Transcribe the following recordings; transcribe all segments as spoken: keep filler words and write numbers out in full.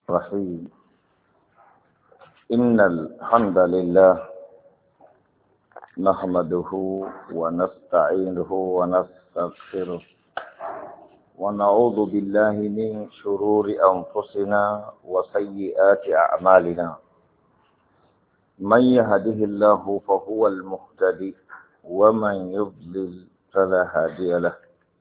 رحيم. إن الحمد لله نحمده ونستعينه ونستغفره ونعوذ بالله من شرور أنفسنا وسيئات أعمالنا. من يهده الله فهو المهتدي ومن يضلل فلا هادي له.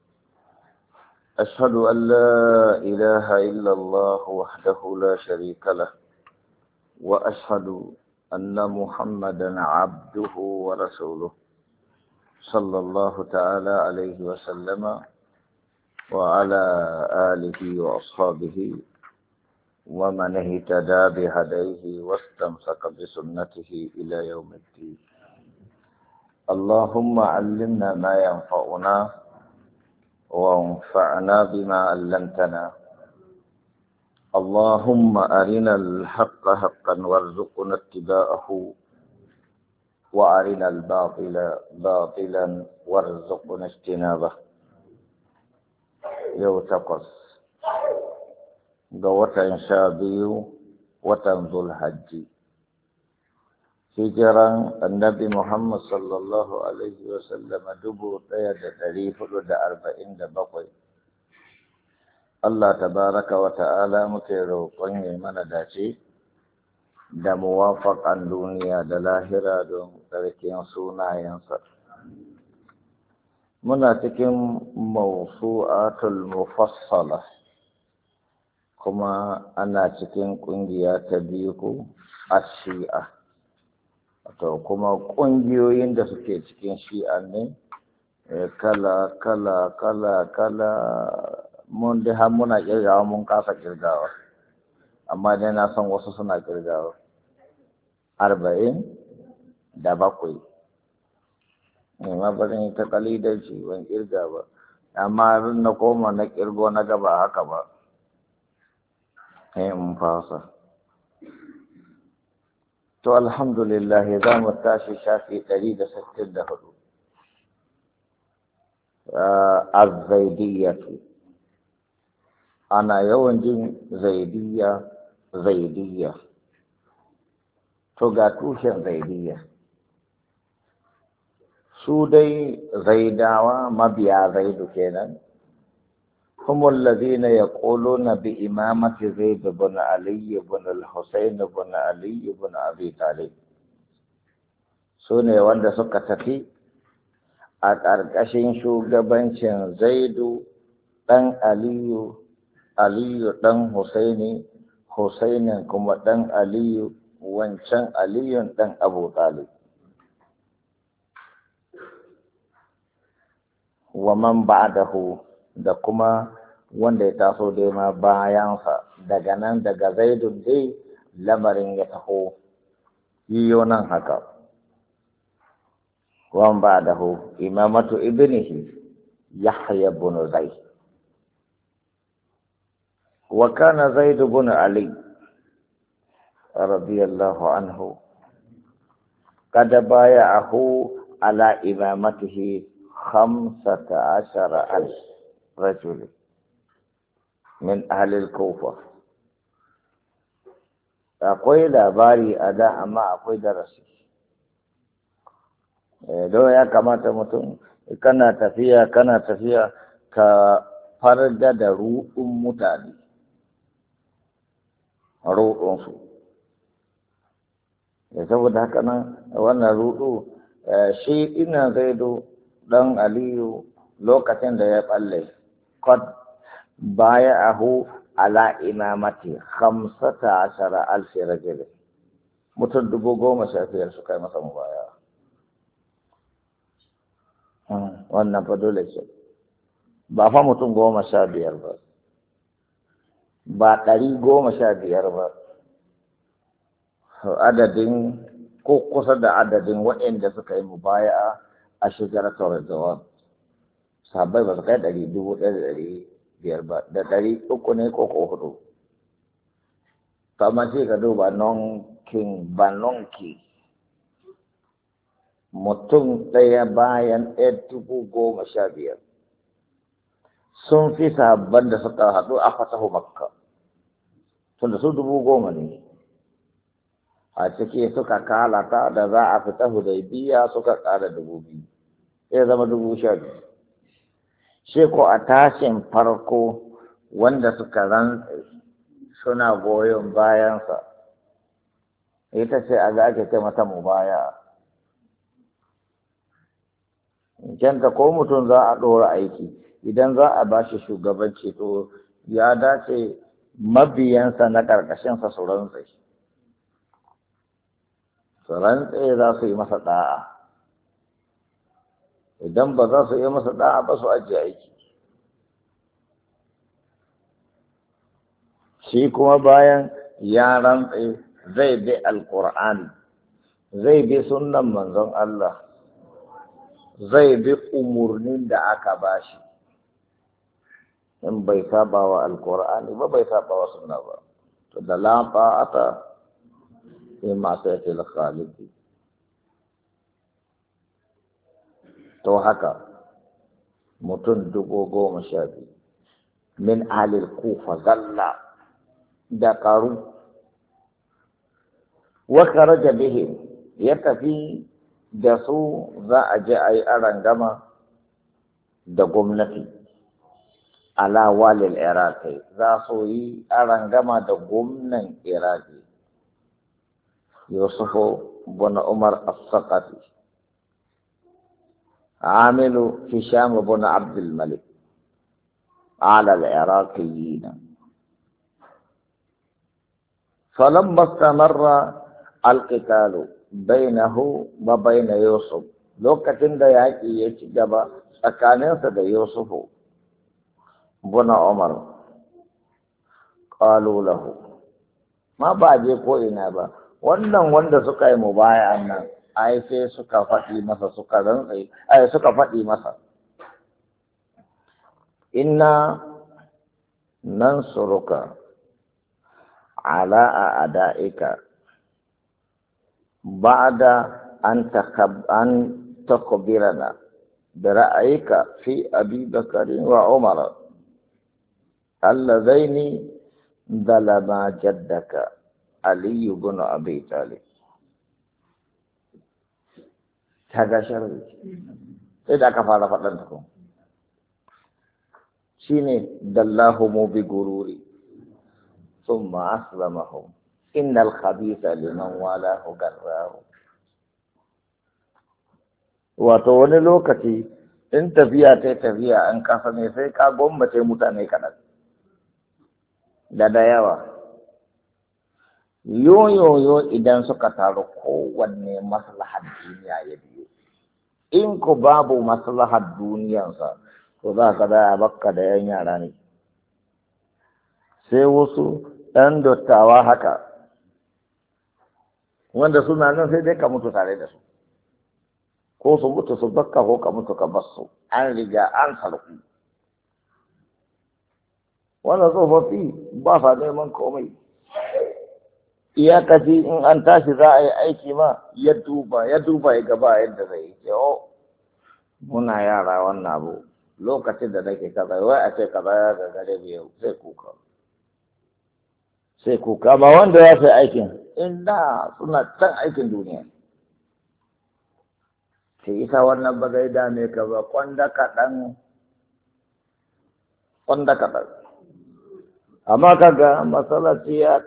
أشهد أن لا إله إلا الله وحده لا شريك له، وأشهد أن محمدا عبده ورسوله صلى الله تعالى عليه وسلم وعلى آله وأصحابه ومن اهتدى بهديه واستمسك بسنته إلى يوم الدين. اللهم علمنا ما ينفعنا وانفعنا بما علمتنا. اللهم أرنا الحق حقا وارزقنا اتباعه وأرنا الباطل باطلا وارزقنا اجتنابه. يو تقص قوة شابي وتنظر الحج هجرا النبي محمد صلى الله عليه وسلم دبو تيد تريف لدى أربعين دبقي. Allah tabaraka wa ta'ala muke roƙon ya mana dace da muwafaƙan duniya da lahira don tsarkin sunayensa. Muna cikin mawsu'atul mufassala kuma ana cikin ƙungiya ta biyu ko ash-shi'a. Wato kuma ƙungiyoyin da suke cikin shi'a ne kala kala kala kala mun dai har muna kirgawa mun kasa kirgawa, amma dai na san wasu suna kirgawa arba'in da bakwai ne ma barin yi ta kalidanci ban kirga ba, amma na koma na kirgo na gaba haka ba sai in fasa. To alhamdulillah za mu tashi shafi ɗari da sittin da hudu. Az-Zaidiyatu, ana yawan jin zaidiyya zaidiyya. To ga tushen zaidiyya, su dai zaidawa mabiya zaidu kenan, humul ladina yaquluna bi imamati zaid ibn ali ibn al-husayn ibn ali ibn abi talib. Su ne wanda suka tafi a ƙarƙashin shugabancin zaidu ɗan aliyu, Aliyu ɗan Husaini, Husainin kuma ɗan Aliyu, wancan Aliyun ɗan Abu Talib. Wa man ba'dahu, da kuma wanda ya taso dai ma bayansa, daga nan daga Zaidun dai lamarin ya taho yiyo nan haka. Wa man ba'dahu imamatu ibnihi Yahya ibn Zaid. وكان زيد بن علي رضي الله عنه قد بايعه على إمامته خمسة عشر ألف رجل من أهل الكوفة. أقول labari a da amma akwai darasi. Don ya kamata mutum kana tafiya kana tafiya ka farga da ruɗun mutane, ruɗunsu. Da saboda haka nan wannan ruɗu shi ina zaido ɗan aliyu lokacin da ya ɓalle qad baya'ahu ala imamati khamsata ashara alfi rajul, mutum dubu goma sha biyar suka yi masa mubaya. Wannan fa dole ce ba fa mutum goma sha biyar ba, ba ɗari goma sha biyar ba, adadin ko kusa da adadin waɗanda suka yi mubaya'a a shekaratar Ridwan. Sahabbai ba su kai ɗari dubu ɗaya da ɗari biyar ba, da ɗari uku ne ko ko hudu. Kamar ce ka duba nonkin ba nonki, mutum ɗaya bayan ɗaya dubu goma sha biyar. sun fi sahabban da suka haɗu a fatahu makka. tunda su dubu goma ne a ciki suka kalata da za a fita Hudaybiya suka ƙara dubu biyu ya zama dubu sha biyu. Shi ko a tashin farko wanda suka rantse suna goyon bayansa ita ce a ga ake ce mata mubaya. Janta ko mutum za a ɗora aiki idan za a ba shi shugabanci to ya dace mabiyansa na ƙarƙashinsa su rantse. Su rantse za su yi masa ɗa'a. Idan ba za su yi masa ɗa'a ba su ajiye aiki. Shi kuma bayan ya rantse zai bi alƙur'ani, zai bi sunnan manzon Allah, zai bi umurnin da aka bashi. In bai saba wa alƙur'ani ba bai saba wa sunna ba. To da la ta'ata fi ma'siyatil khaliq. To haka mutum dubu goma sha biyu min ahlil kufa zalla da karu wa kharaja bihim ya tafi da su za a je a yi arangama da gwamnati ala walil iraqi za su yi arangama da gwamnan iraqi yusufu bin umar as-saqafi عامل هشام بن عبد الملك على العراقيين فلما استمر القتال بينه وبين يوسف لو كتن دا ياكي يتجبا سكانين سد يوسف بن عمر قالوا له ما باجي ko ina ba wannan wanda suka yi mubaya'an nan ai sai suka faɗi masa suka rantsa ai suka faɗi masa inna nansuruka ala a'da'ika ba'da an takab an takbirana bi ra'ayika fi Abi Bakr wa Umar allazaini dalama jaddaka Ali ibn Abi Talib. Kaga sharri sai da aka fara faɗan ta kuma shine dallahumu bi gururi thumma aslamahum innal khabitha liman walahu garrahu. Wato wani lokaci in tafiya ta tafiya an kasa ne sai ka gwammace mutane kaɗan da da yawa yoyoyo idan suka taru kowanne maslahar duniya ya biyo. In ku babu maslahar duniyansa to za ka da bakka da yan yara ne sai wasu ɗan dottawa haka wanda suna nan sai dai ka mutu tare da su ko su mutu su bakka ko ka mutu ka bar su an riga an sarku. Wannan tsofaffi ba sa neman komai iyakaci in an tashi za a yi aiki ma ya duba ya duba ya gaba yadda zai yi ce o muna yara wannan abu lokacin da nake kaza wai a ce kaza ya gagare biyu sai kuka sai kuka ba wanda ya sai aikin inda suna can aikin duniya sai isa wannan ba zai dame ka ba kwanda kaɗan kwanda kaɗan amma kaga masallaci ya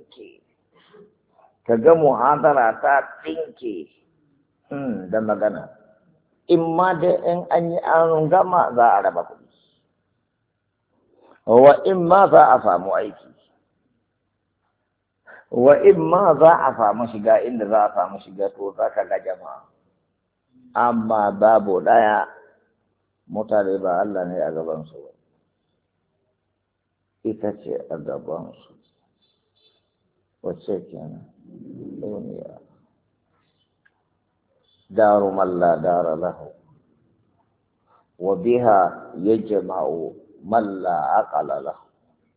ka ga muhadara ta tsinke da magana in ma da in an yi an gama za a raba kuɗi wa in ma za a samu aiki wa in ma za a samu shiga inda za a samu shiga to za ka ga jama'a amma babu ɗaya mutane ba Allah ne a gabansu ba ita ce a gabansu wacce kenan duniya daru man la dara lahu wa biha yajma'u man la aqala lahu.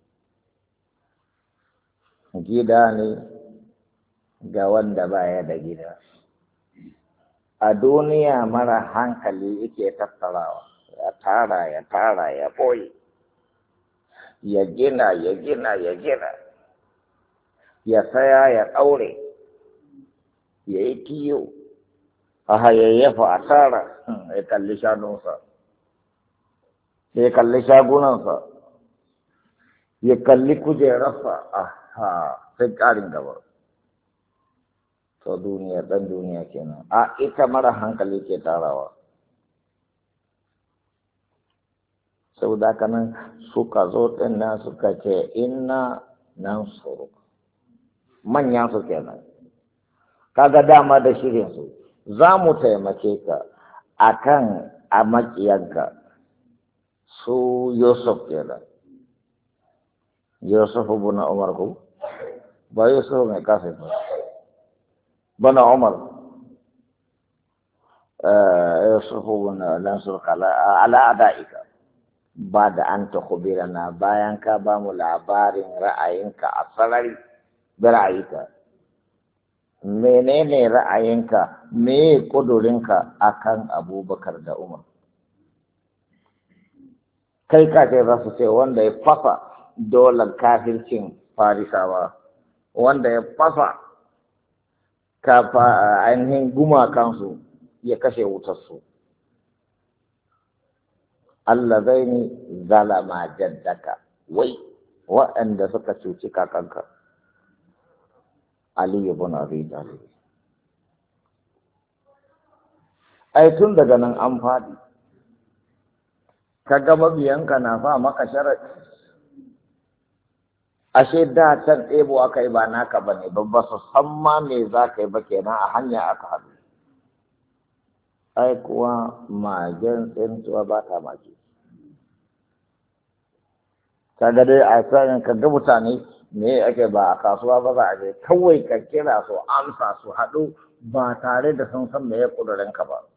Gida ne ga wanda baya da gida a duniya mara hankali yake tattarawa ya tara ya tara ya boye ya gina ya gina ya gina ya saya ya ɗaure ya yi kiyo a hayayyafa asara ya kalli shanunsa ya kalli shagunansa ya kalli kujerarsa aha sai ƙarin gaba to duniya ɗan duniya kenan a ita mara hankali ke tarawa sau da kanan suka zo ɗin nan suka ce inna nan suru manyan su kenan kaga dama da shirinsu za mu taimake ka akan a maƙiyanka su Yusuf kenan Yusuf ibn Umar ko ba Yusuf mai kafin ba bana Umar eh Yusuf ibn Lansur kala ala adaika ba da an ta na bayan ka ba mu labarin ra'ayinka a sarari da ra'ayinka menene ra'ayinka me kudurinka akan Abubakar da Umar kai ka ce za su ce wanda ya fasa dolar kafircin farisawa wanda ya fasa kafa ainihin gumakansu ya kashe wutarsu Allah zai ni zalama jaddaka wai waɗanda suka cuci kakanka Ali ibn Abi Talib ai tun daga nan an faɗi kaga mabiyanka na fa maka sharadi ashe da can ɗebo aka yi ba naka ba ne ba su san ma me za ka yi ba kenan a hanya aka haɗu ai kuwa magen tsintuwa ba ta maki kaga dai a tsarin kaga mutane me ake ba a kasuwa ba za a je kawai ka kira su amsa su haɗu ba tare da sun san me ya ƙudurin ka ba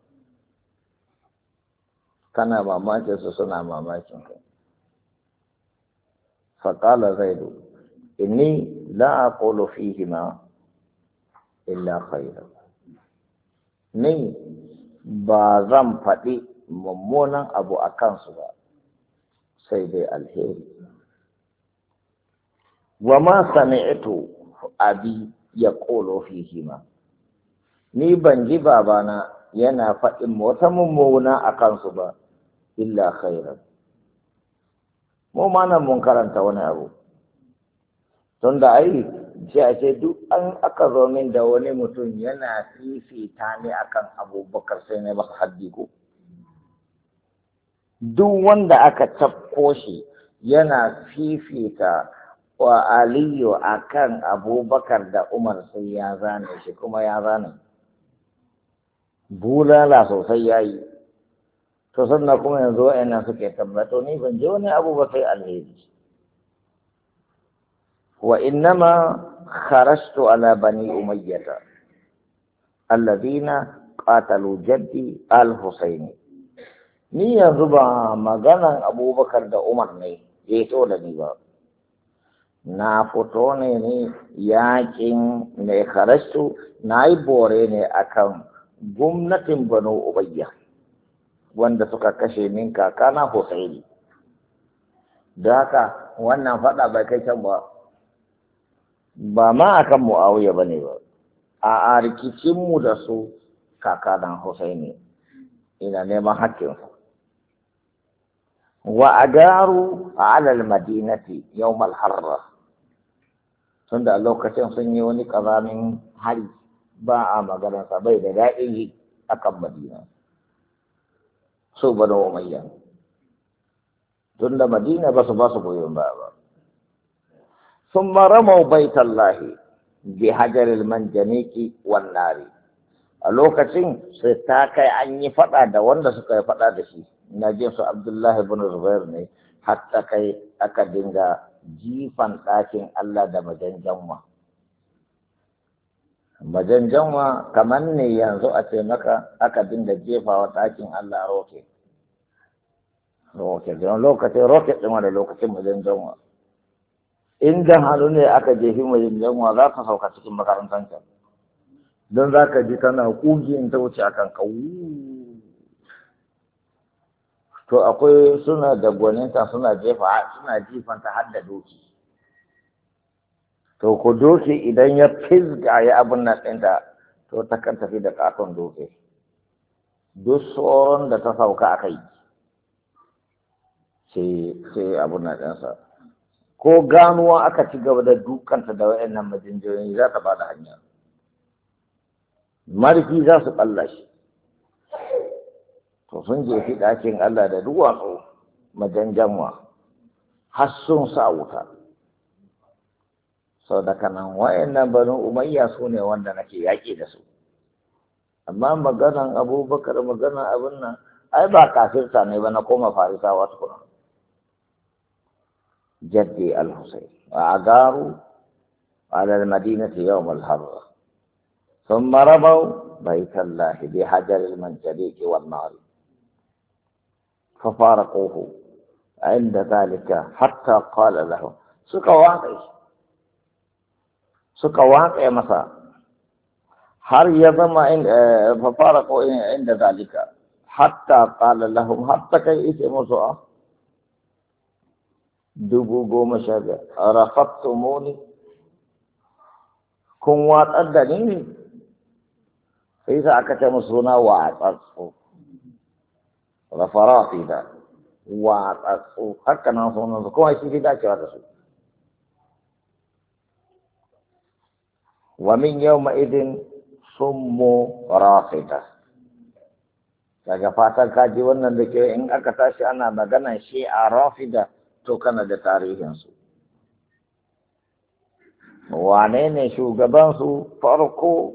kana mamakin su suna mamakin ka faƙala zaidu inni la aqulu fihima illa khairan ni ba zan faɗi mummunan abu a kansu ba sai dai alheri wa ma sami'tu abi yaqulu fihima ni ban ji babana yana faɗin wata mummuna a kansu ba illa khairan mu ma nan mun karanta wani abu tunda ai ce a ce duk an aka zo min da wani mutum yana fifita ne akan abubakar sai ne masa haddi ko duk wanda aka tafko shi yana fifita wa aliyu akan abubakar da umar sai ya zane shi kuma ya zane bulala sosai ya yi to sannan kuma yanzu wa'annan suke tabbato ni ban je wani abu ba sai alheri wa innama kharajtu ala bani umayyah alladhina qatalu jaddi al-husaini ni yanzu ba maganan abubakar da umar ne ya to da ni ba na fito ne ne yakin ne kharajtu na yi bore ne akan gwamnatin banu umayya wanda suka kashe min kakana husaini da haka wannan fada bai kai can ba ba ma akan mu'awiya bane ba a rikicin mu da su kakanan husaini ina neman haƙƙinsa wa agaru ala almadinati yawm alharra tunda lokacin sun yi wani kazamin hari ba a maganar sa bai da daɗin yi akan madina so banu umayya tunda madina ba su ba su goyon ba ba ثم رموا بيت الله بحجر المنجنيق والنار a lokacin sai ta kai an yi faɗa da wanda suka yi faɗa da shi na jin su Abdullahi ibn Zubair ne hatta kai aka dinga jifan ɗakin Allah da majanjanwa majanjanwa kamar ne yanzu a ce maka aka dinga jefawa ɗakin Allah roke roke don lokacin roke ɗin wanda lokacin majanjanwa in jan hannu ne aka jefi majanjanwa za ka sauka cikin makarantar can don za ka ji tana ƙugi in ta wuce a kan kawu to akwai suna da gwaninta suna jefa suna jifanta har da doki to ku doke idan ya fizga ya abin nan ɗinta to ta kan tafi da katon doke duk tsoron da ta sauka a kai sai abin nan ɗinsa ko ganuwa aka ci gaba da dukanta da wayannan majinjiyoyi za ta ba da hanya marfi za su ɓalla shi to sun jefi ɗakin Allah da duwatsu majanjanwa har sun sa wuta sau da kanan wayannan banu umayya su ne wanda nake yaƙi da su amma maganan abubakar maganan abin nan ai ba kafirta ne ba na koma farisawa tukuna jaddi al-husayn wa agaru ala al-madinati yawm al-harra thumma rabaw bayt Allah bi hajar al-manjaliq wal nar ففارقوه عند ذلك حتى قال له suka waƙe suka waƙe masa har ya zama ففارقوا عند ذلك حتى قال لهم حتى kai ite musu a dubu goma sha biyar rafattumuni kun watsar da ni sai sa aka ce musu suna watsatsu rafarati da watsatsu haka nan sunan su kuma shi dacewa da su wa min yawma idin summu rafida daga fatan kaji wannan da ke in aka tashi ana magana shi a rafida to kana da tarihinsu wane ne shugabansu farko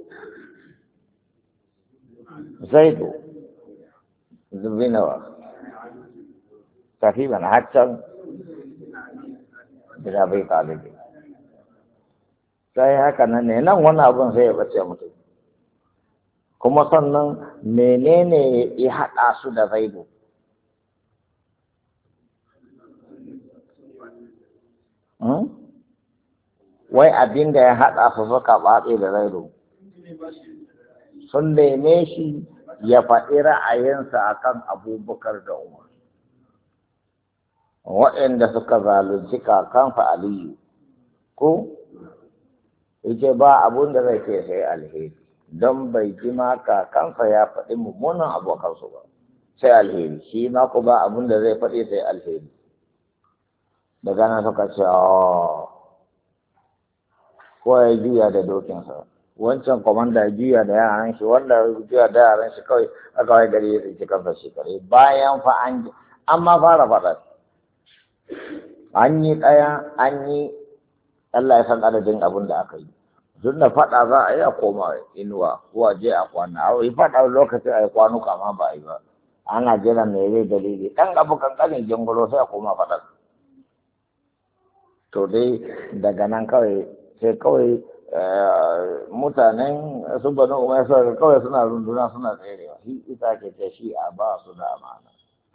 zaidu zubinawa tafi mana haccan da bai talibi sai haka nan ne nan wani abin sai ya bace mutum kuma sannan menene ya haɗa su da zaidu wai abin da ya haɗa su suka ɓaɓe da zaidu sun neme shi ya faɗi ra'ayinsa akan abubakar da umar waɗanda suka zalunci kakansa aliyu ko yake ba abun da zai ce sai alheri don bai ji ma kakansa ya faɗi mummunan abokansu ba sai alheri shi ma ku ba abun da zai faɗi sai alheri daga nan suka ce ko ya juya da dokinsa wancan kwamanda ya juya da yaran shi wanda juya da yaran shi kawai a kawai gari ya tsinci kansa shi kare bayan fa an an ma fara faɗa an yi ɗaya an yi Allah ya san adadin abin da aka yi tun da faɗa za a yi a koma inuwa ko a je a kwana a yi faɗa lokacin a yi kwanuka ma ba a yi ba ana jiran me zai dalili ɗan abu kankanin jangolo sai a koma faɗa to dai daga nan kawai sai kawai mutanen su banu umar suka kawai suna runduna suna tserewa shi ita ke ce shi a ba su da amana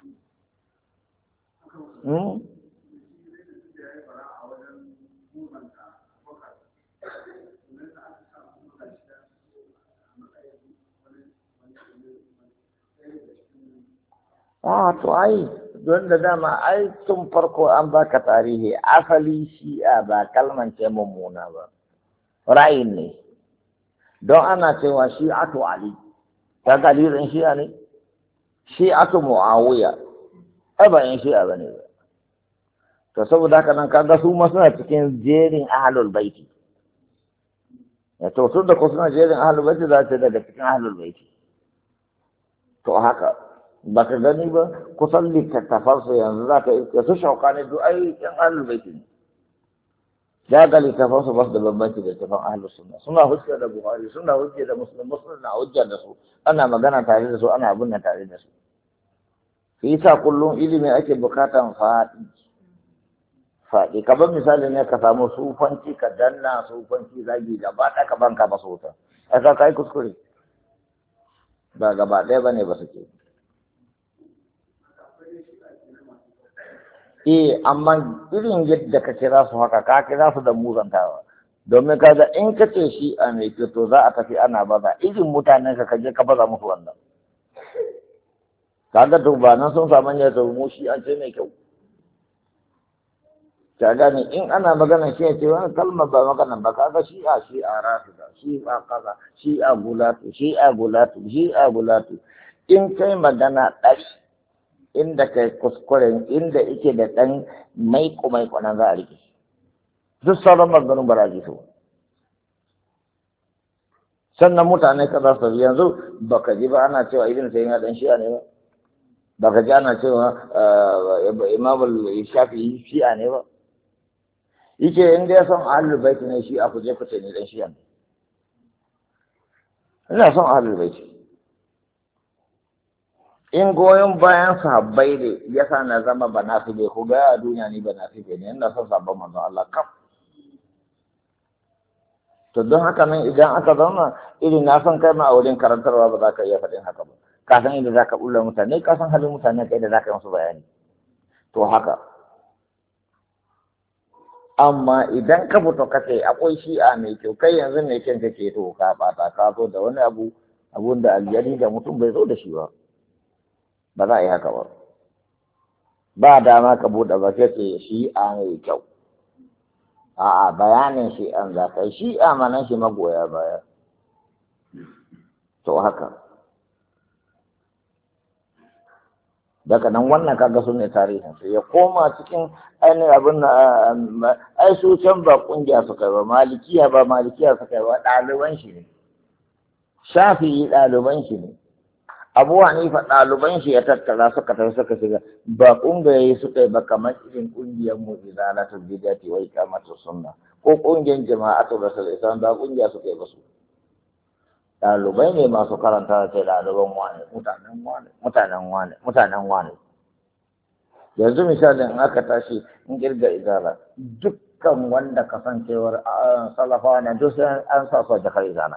a to ai don da dama ai tun farko an baka tarihi asali shi'a ba kalman ce mummuna ba ra'ayin ne don ana cewa shi'atu ali ta galirin shi'a ne shi'atu muawiya ai ba yin shi'a bane ba to saboda haka nan kaga su ma suna cikin jerin ahlul baiti ya to tun da ko suna jerin ahlul baiti za ta daga cikin ahlul baiti to haka baka gani ba kusan littattafansu yanzu za ka iske su shauka ne duk ai yan ahlul baiti ne ya ga littattafansu ba su da bambanci da littattafan ahlus sunna suna hujja da buhari suna hujja da muslim muslim na hujja da su ana magana tare da su ana abin nan tare da su shi yasa kullum ilimi ake bukatan faɗi faɗi kamar misali ne ka samu sufanci ka danna sufanci zagi gaba ɗaya ka banka ba su wuta aka kai kuskure ba gaba ɗaya ba ne ba suke eh amma irin yadda ka kira su haka ka kira su da muzantawa domin kaga in ka ce shi a mai to za a tafi ana baza irin mutanen ka kaje ka baza musu wannan kaga to ba nan sun samu ne to mu shi an ce mai kyau ka gane in ana magana shi ya ce wani kalmar ba magana ba kaga shi a shi a rafida shi a kaza shi a gulatu shi a gulatu shi a gulatu in kai magana ɗari inda kai kuskuren inda ike da ɗan maiko maiko nan za a rike duk sauran maganin ba za so sannan mutane ka za su yanzu baka ji ba ana cewa ibn sayyid dan shi'a ne ba baka ji ana cewa imamul shafi'i shi'a ne ba yake in dai son ahlul bait ne shi'a ku je ku ce ni dan shi'a ne ina son ahlul bait in goyon bayan sahabbai ne yasa na zama banafibe ku ga a duniya ni banafibe ne ina son sabon manzon Allah kaf to don haka nan idan aka zauna irin na son kai ma a wurin karantarwa ba za ka iya faɗin haka ba ka san inda za ka ɓulla mutane ka san halin mutane kai da za ka yi musu bayani to haka amma idan ka fito ka ce akwai shi'a mai kyau kai yanzu mai kyan kake to ka ɓata ka zo da wani abu abun da aljani da mutum bai zo da shi ba ba za a yi haka ba ba dama ka buɗe ba sai ce shi'a mai kyau a'a bayanin shi an za ka yi shi amanan shi magoya baya to haka daga nan wannan kaga su ne tarihin su ya koma cikin ainihin abin na ai su can ba kungiya suka yi ba malikiya ba malikiya suka yi ba ɗaliban shi ne shafi'i ɗaliban shi ne abu hanifa ɗaliban shi ya tattara suka tafi suka shiga ba ƙungiyoyi suka yi ba kamar irin ƙungiyar mu izalatul bidati wa iqamatus sunna ko ƙungiyar jama'atul rasul islam ba ƙungiya suka yi ba su ɗalibai ne masu karanta da ɗaliban wane mutanen wane mutanen wane mutanen wane yanzu misalin in aka tashi in kirga izala dukkan wanda kasancewar salafa na duk sai an sa su a jakar izala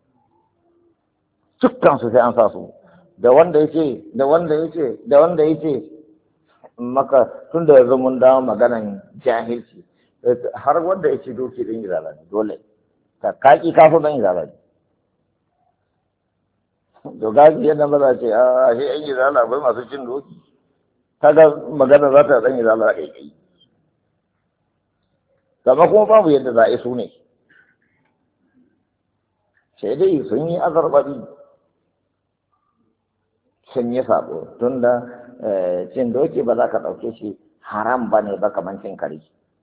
dukkan su sai an sa su da wanda yake da wanda yake da wanda yake maka tun da yanzu mun dawo maganan jahilci har wanda yake doki din izala ne dole ka kaki kafa dan izala ne to gaji yadda ba za ce a shi yan izala bai masu cin doki kaga magana za ta dan izala kai kai kama kuma babu yadda za a yi su ne sai dai sun yi azarbabi sun yi sabo tun da cin doki ba za ka ɗauke shi haram ba ne ba kamar cin kari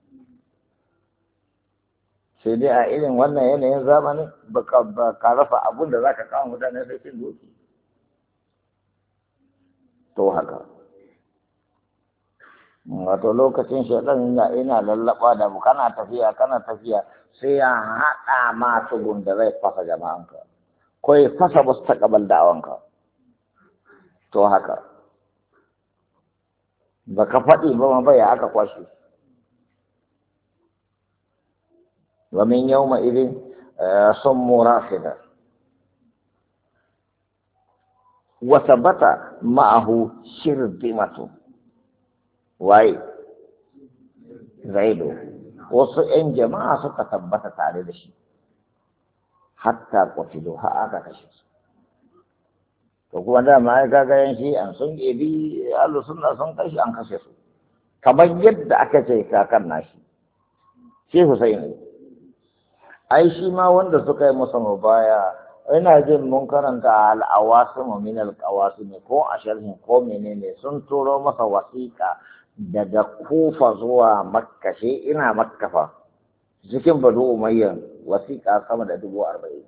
sai dai a irin wannan yanayin zamani ba ka rasa abun da za ka kawo mutane sai cin doki to haka wato lokacin shaɗan ina lallaɓa da mu kana tafiya kana tafiya sai ya haɗa masu gunda zai fasa jama'anka ko ya fasa wasu taƙabal da'awanka to haka ba ka faɗi ba ma baya aka kwashe wa min yawma idin sammu rafida wa sabata ma'ahu shirdimatu waye zaido wasu ƴan jama'a suka tabbata tare da shi hatta qutilu ha aka kashe su to kuma dama ya kaga yan shi an sun ebi Allah sunna sun kashi an kashe su kamar yadda aka ce kakan nashi shi Husaini ai shi ma wanda suka yi masa mubaya ina jin mun karanta al-awasim min al-qawasim ko a sharhin ko menene sun turo masa wasiƙa daga Kufa zuwa Makka shi ina Makka fa cikin Banu Umayya wasiƙa sama da dubu arba'in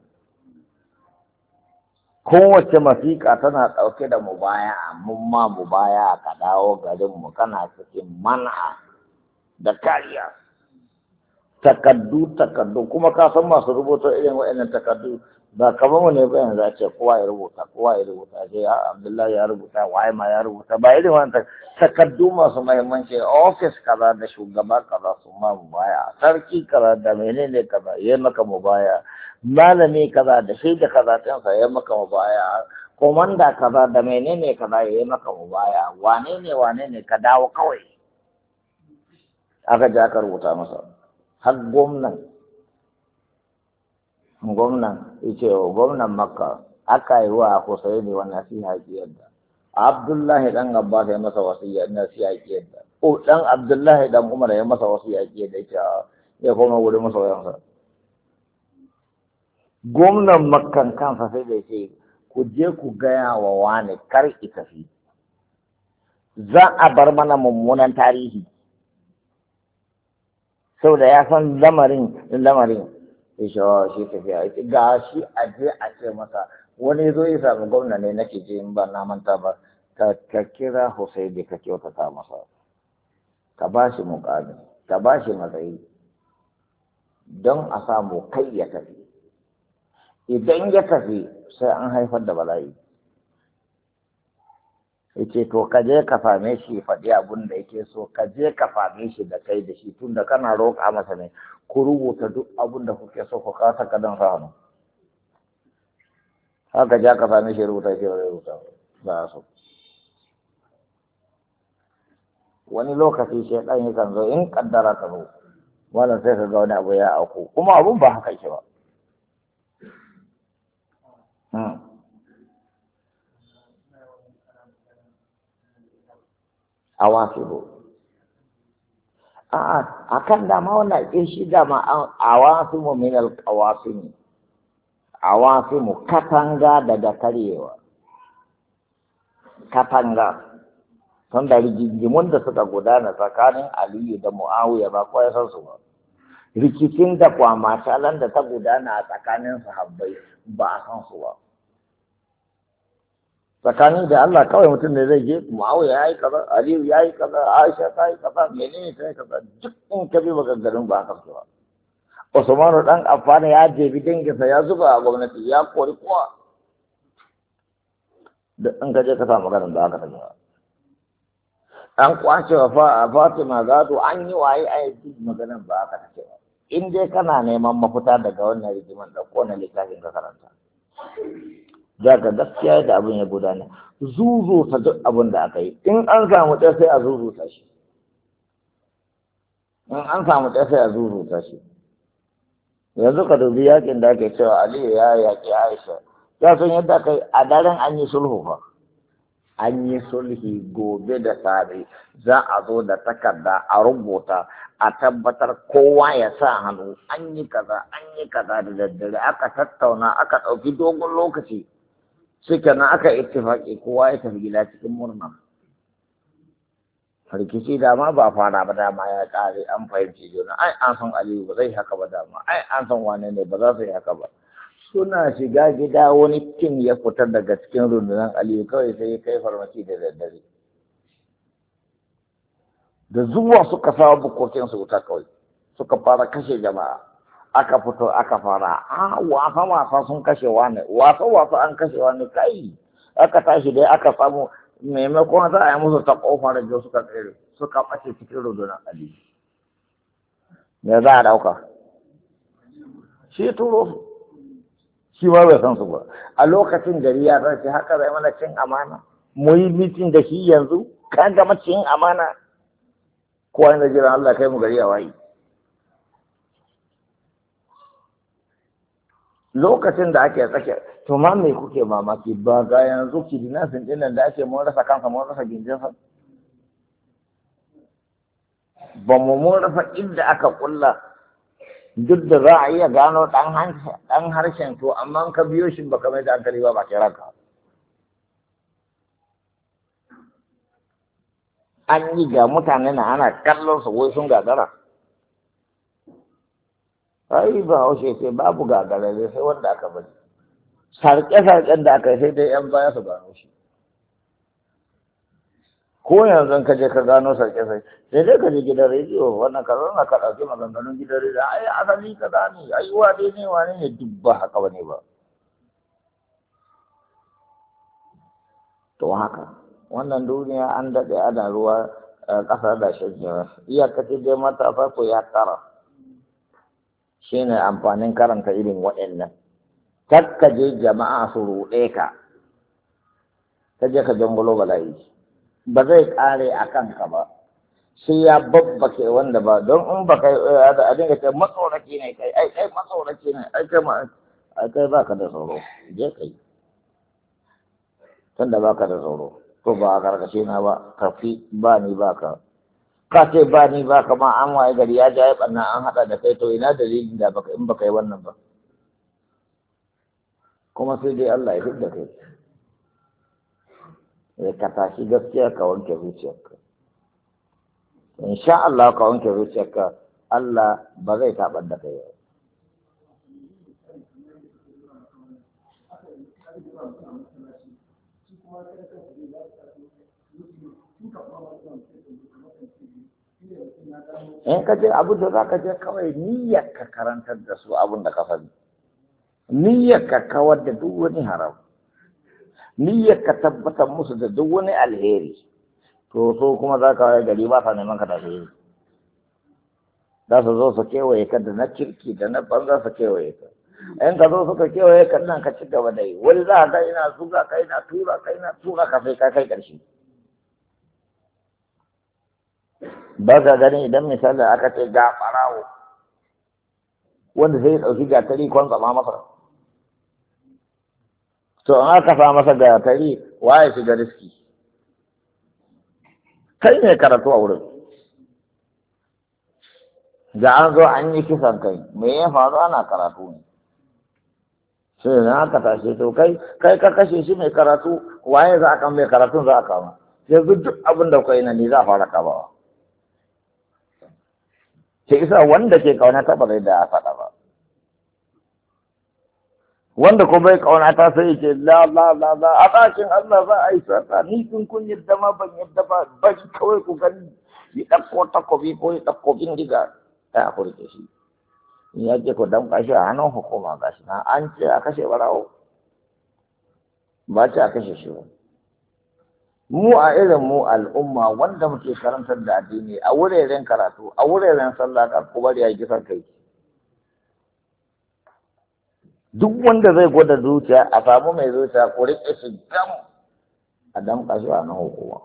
kowace masiƙa tana ɗauke da mubaya'a mun ma mubaya'a ka dawo garinmu kana cikin man'a da kariya takaddu takaddu kuma ka san masu rubuta irin waɗannan takaddu ba kamar mu ne ba yanzu a ce kowa ya rubuta kowa ya rubuta ce ya Abdullahi ya rubuta waye ma ya rubuta ba irin wannan takaddu masu muhimmanci office kaza da shugaba kaza su ma mubaya sarki kaza da menene kaza yayi maka mubaya malami kaza da shi da kaza ɗin sa yayi maka mubaya komanda kaza da menene kaza yayi maka mubaya wane ne wane ne ka dawo kawai aka ji aka rubuta masa har gwamnan gwamnan yace gwamnan Makka aka yi wa Husaini wannan nasiha yadda Abdullahi dan Abbas ya masa wasiya na siyaki yadda ko dan Abdullahi dan Umar ya masa wasiya yadda ya ya koma wurin masoyansa. Gwamnan Makkan kansa sai da ce ku je ku gaya wa wani kar ita fi za a bar mana mummunan tarihi sau da ya san lamarin lamarin ya shawa shi tafiya ga shi a je a ce masa wani zo ya sami gwamna ne nake je in ba na manta ba ka kira Hussaini ka kyautata masa ka ba shi muƙami ka ba shi matsayi don a samu kai ya tafi idan ya tafi sai an haifar da bala'i yace to ka je ka same shi faɗi abin da yake so ka je ka same shi da kai da shi tunda kana roƙa masa ne ku rubuta duk abin da kuke so ku kasa kadan sa hannu haka ja ka same shi rubuta shi rubuta ba so wani lokaci shi dan yakan zo in kaddara ta zo wannan sai ka ga wani abu ya auku kuma abun ba haka yake ba awasibu a'a akan dama wannan ɗin shi dama awasimu min alqawasimi awasimu katanga daga karyewa katanga don da rigingimun da suka gudana tsakanin Aliyu da Muawiya ba ko ya san su ba rikicin da kwamatalan da ta gudana a tsakanin sahabbai ba a san su ba tsakanin da Allah kawai mutum ne zai je Muawiya yayi kaza Aliyu yayi kaza Aisha ta yi kaza menene ta yi kaza duk in ka bi maganganun ba haka ba Usmanu dan Affan ya je bi danginsa ya zuba a gwamnati ya kori kowa da in ka je ka samu maganar da aka tafi an kwace wa Fatima gado an yi waye a yi maganar ba aka tafi ba in dai kana neman mafita daga wannan rigiman da kona littafin ka karanta za ka gaskiya da abin ya gudana zuzuta duk abin da aka yi in an samu ɗaya sai a zuzuta shi in an samu ɗaya sai a zuzuta shi yanzu ka dubi yakin da ake cewa Aliyu ya yaƙi Aisha ya san yadda aka yi a daren an yi sulhu fa an yi sulhi gobe da safe za a zo da takarda a rubuta a tabbatar kowa ya sa hannu an yi kaza an yi kaza da daddare aka tattauna aka ɗauki dogon lokaci suke na aka ittifaki kowa ya tafi gida cikin murna rikici dama ba fara ba dama ya ƙare an fahimci juna ai an san Aliyu ba zai haka ba dama ai an san wane ne ba za su yi haka ba suna shiga gida wani tim ya fita daga cikin rundunar Aliyu kawai sai ya kai farmaki da daddare da zuwa suka sawa bukokin su wuta kawai suka fara kashe jama'a aka fito aka fara a wasa wasa sun kashe wani wasa wasa an kashe wani kai aka tashi dai aka samu maimakon za a yi musu ta kofar da suka tsere suka ɓace cikin rundunar Aliyu me za a dauka shi turo su shi ma bai san su ba a lokacin gari ya zarce haka zai mana cin amana mu yi mitin da shi yanzu ka gama cin amana kowa yana jiran Allah kai mu gari a wayi lokacin da ake tsake to ma me kuke mamaki ba ga yanzu kidnapping din nan da ake mun rasa kansa mun rasa gindinsa ba mu mun rasa inda aka kulla duk da za a iya gano ɗan harshen to amma ka biyo shi ba kamar da hankali ba ba kira ka an yi ga mutane na ana kallon su wai sun gagara ai ba haushe sai babu gagara ne sai wanda aka bari sarƙe-sarƙen da aka yi sai dai yan baya su gano shi ko yanzu ka je ka gano sarƙe-sarƙe sai dai ka je gidan rediyo wannan ka zauna ka ɗauki maganganun gidan rediyo ai asali ka ne ai wane ne wane ne duk ba haka ba ne ba to haka wannan duniya an daɗe ana ruwa ƙasa da shajjara iyakaci dai matasa ko ya kara shi ne amfanin karanta irin waɗannan kakka je jama'a su ruɗe ka ka je ka jangulo bala'i ba zai ƙare a kanka ba sai ya babbake wanda ba don in ba kai a dinga ce matsoraki ne kai ai kai matsoraki ne ai kai ma ai kai baka da tsoro je kai tunda baka da tsoro ko ba a karkashe na ba tafi ba ni ba ka ka ce ba ni ba ka ma an waye gari ya ja ya ɓanna an haɗa da kai to ina dalilin da baka in baka yi wannan ba kuma sai dai Allah ya fidda kai ya ka tashi gaskiya ka wanke zuciyarka in sha Allah ka wanke zuciyarka Allah ba zai taɓar da kai ba. In ka je abu da za ka je kawai niyyar ka karantar da su abin da ka sani, niyyar ka kawar da duk wani haram, niyyar ka tabbatar musu da duk wani alheri, to so kuma za ka wai gari ba sa neman ka da alheri. Za su zo su kewaye ka da na kirki da na banza su kewaye ka. In ka zo suka kewaye ka nan ka ci gaba da yi, wani za ka ina zuga ka ina tura ka ina tura ka sai ka kai ƙarshe. Ba ka gani idan misali aka ce ga ɓarawo wanda sai ya ɗauki gatari kwan zama masa. To an aka sa masa gatari waye shiga riski. Kai ne karatu a wurin. Da an zo an yi kisan kai, me ya faru ana karatu ne. Sai na aka tashi to kai kai ka kashe shi mai karatu waye za a kan mai karatun za a kama. Yanzu duk abin da kai na ne za a fara kabawa. Ke isa wanda ke kaunata ba zai da ya faɗa ba. Wanda ko bai kaunata sai ce la la la la a ɗakin Allah za a yi sata ni kun kun yadda ma ban yadda ba ba kawai ku gani yi ɗauko takobi ko yi ɗauko bindiga ta kurke shi. In ya ce ku damƙa shi a hannun hukuma ga shi na an ce a kashe barawo ba ce a kashe shi ba. Mu a irin mu al'umma wanda muke karantar da addini a wuraren karatu a wuraren sallah ka ku bari ya kisan kai. Duk wanda zai gwada zuciya a samu mai zuciya ko riƙe shi gam a damƙa shi a nan hukuma.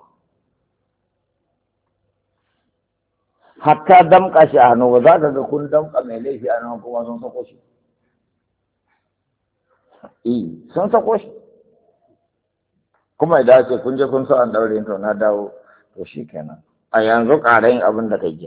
Hatta damƙa shi a hannu ba za ka ga kun damƙa mai laifi a nan hukuma sun sako shi. Eh sun sako shi. Kuma idan ce kun je kun sa an daure to na dawo to shi kenan a yanzu ƙarayin abin da kai jiya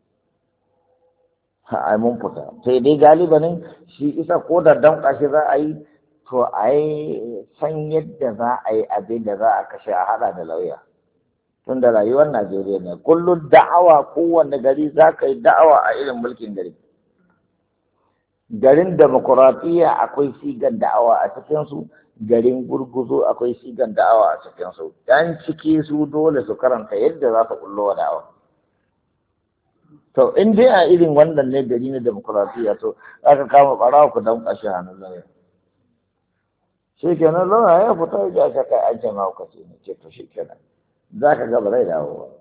ai mun fita sai dai galibanin shi isa ko da damƙa shi za a yi to a yi san yadda za a yi abin da za a kashe a haɗa da lauya tun da rayuwar Najeriya ne kullum da'awa kowanne gari za ka yi da'awa a irin mulkin gari garin demokuraɗiyya akwai sigan da'awa a cikinsu garin gurguzo akwai sigan da'awa a cikinsu yan ciki su dole su karanta yadda za su kullo wa da'awa to in dai a irin wannan ne gari na demokuraɗiyya to aka kama ɓarawa ku don ƙashe hannun lauya shi kenan lauya ya fita ya ja kai an ce mahaukaci ne ce to shi kenan za ka ga ba zai dawo ba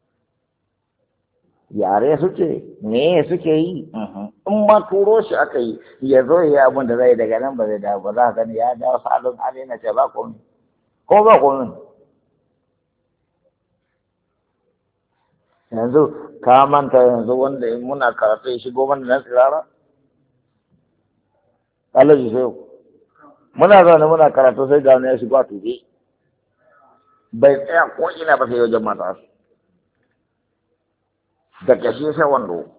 yare suke me suke yi in ma turo shi aka yi ya zo ya abin da zai daga nan ba zai dawo ba za ka gani ya dawo salon hali na ce ba komi ko ba komi yanzu ka manta yanzu wanda muna karatu ya shigo mana nan tsirara alaji sai muna zaune muna karatu sai ga wani ya shigo a tube bai tsaya ko ina ba sai wajen mata da kashe sai wando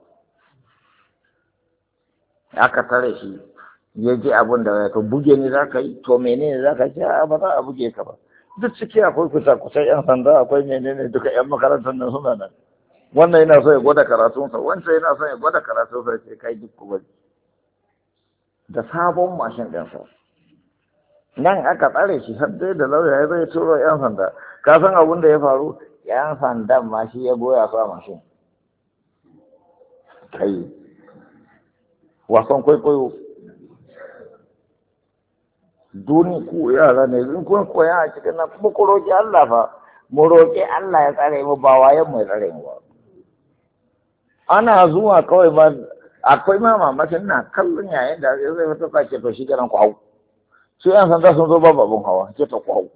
aka tare shi ya ji abin da ya to buge ni za ka yi to menene za ka ce a ba za a buge ka ba duk ciki akwai kusa kusa yan sanda akwai menene duka yan makarantar nan suna nan wannan yana so ya gwada karatunsa wancan yana so ya gwada karatunsa sai kai duk kuma da sabon mashin ɗinsa nan aka tsare shi har dai da lauya ya zai turo yan sanda ka san abin da ya faru yan sandan ma shi ya goya su a mashin kai wasan kwaikwayo duni ku yara ne in kun koya a cikin nan kuma ku roƙi Allah fa mu roƙi Allah ya tsare mu ba wayan mu tsare mu ba ana zuwa kawai ba akwai ma mamakin na kallon yayin da zai fito ka ce to shi kenan ku hau su yan sanda sun zo ba babun hawa ce to ku hau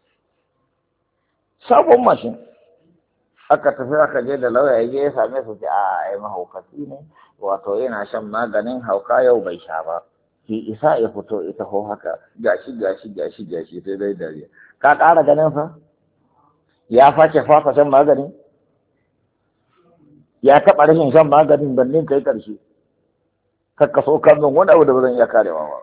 sabon mashin aka tafi aka je da lauya ya je ya same su ce a ai mahaukaci ne wato yana shan maganin hauka yau bai sha ba ki isa ya fito ita ho haka gashi gashi gashi gashi sai dai dariya ka ƙara ganin fa ya face fasa shan magani, ya taɓa rashin shan maganin bannin kai ƙarshe kakka so kallon wani abu da ba zan iya karewa ba.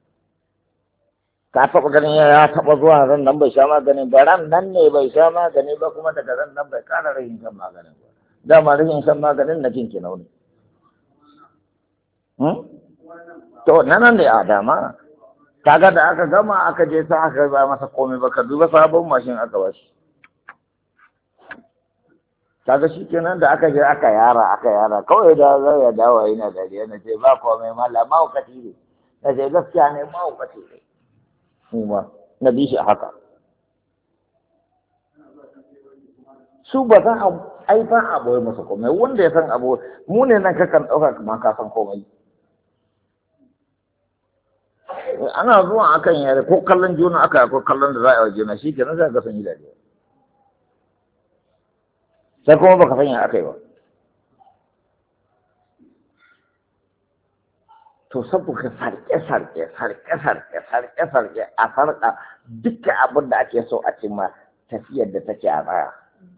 Ka taɓa ganin ya taɓa zuwa ran nan bai sha magani ba, ran nan ne bai sha magani ba kuma daga ran nan bai ƙara rashin shan maganin ba. Dama rashin shan maganin na kinki nauni. To nan ne a dama kaga da aka gama aka je sa aka ba masa komai ba, ka duba sabon mashin aka ba shi. Kaga shi kenan da aka je aka yara aka yara kawai da zai ya dawo yana dariya na ce ba komai mala mahaukaci ne, na ce gaskiya ne mahaukaci ne kuma na bi shi haka. Su ba za a ai ba a boye masa komai, wanda ya san abu mu ne nan kakan ɗauka kuma ka san komai. Ana zuwa akan yare ko kallon juna aka ko kallon da za a yi wa juna shi kenan za ka san yi dariya. Sai kuma baka sanya aka yi ba. To saboda sarƙe-sarƙe sarƙe-sarƙe sarƙe-sarƙe a farka dukkan abin da ake so a cimma tafiyar da take a tsaya.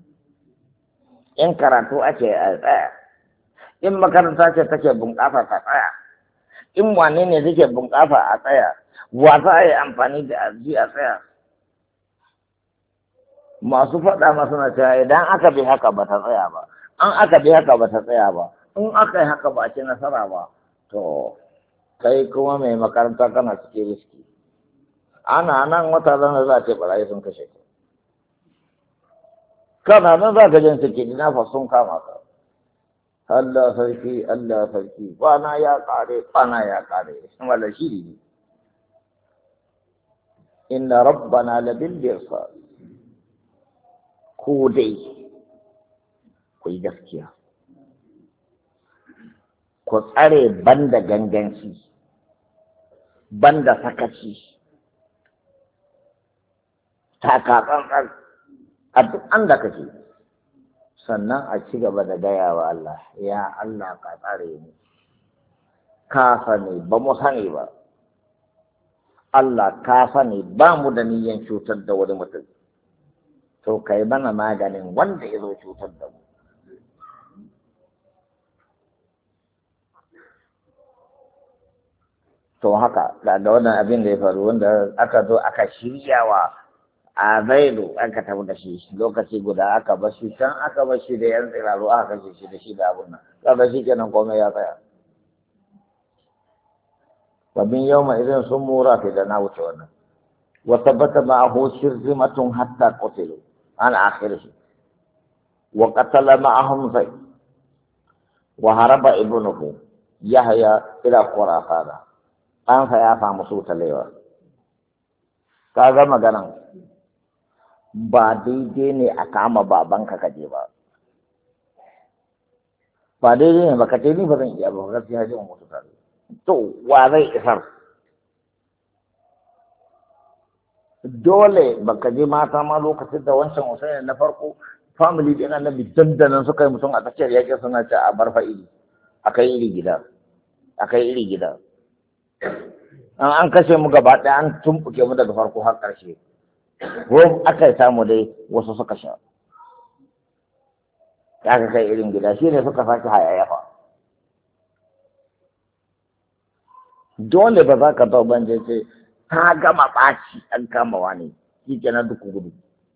In karatu ake a tsaya, in makaranta ce take bunƙasa ta tsaya, in wane ne take bunƙasa a tsaya, wa za a yi amfani da arzi a tsaya. Masu faɗa masu na cewa idan aka bi haka ba ta tsaya ba, an aka bi haka ba ta tsaya ba, in aka yi haka ba a ci nasara ba, to kai kuma mai makaranta kana cikin riski. Ana nan wata zana za a ce barayi sun kashe ka. Kana nan za ka jin suke ina fa sun kama ka. Allah sarki, Allah sarki, kwana ya ƙare, kwana ya ƙare, wala shiri ne. Inna rabbana labil birsal. Ko dai ku yi gaskiya, ku tsare banda ganganci, banda sakaci, takatsantsan a duk an da kake, sannan a ci gaba da gaya wa Allah, ya Allah ka tsare ni, ka sani ba mu sani ba, Allah ka sani ba mu da niyyar cutar da wani mutum. To kai mana maganin wanda ya zo cutar da mu. To haka da wannan abin da ya faru wanda aka zo aka shiryawa a zaidu aka tafi da shi lokaci guda aka bar shi can aka bar shi da yan tsiraru aka kashe shi da shi da abun nan kaga shi kenan komai ya tsaya. Wa bin yawma idan sun mura fi da na wuce wannan. Wa tabbata ma'ahu shirzimatun hatta qutilu an akhirih. Wa qatala ma'ahum Zaid. Wa haraba ibnuhu Yahya ila Khurasana. An fa ya samu su talewa. Kaga maganan ba daidai ne a kama babanka kaje ba. Ba daidai ne ba ka ce ni ba zan iya ba gaskiya ji mutu tare. To wa zai isar? Dole baka je mata ma lokacin da wancan Hussein na farko family din annabi dandanan suka yi mutum a tsakiyar yake suna ce a bar fa'ili akai iri gida akai iri gida an an kashe mu gaba ɗaya an tumbuke mu daga farko har ƙarshe ko aka yi samu dai wasu suka sha aka kai irin gida shi ne suka sake hayayyafa. Dole ba za ka tau banje ce ta gama ɓaci an kama wani shi kenan duk gudu.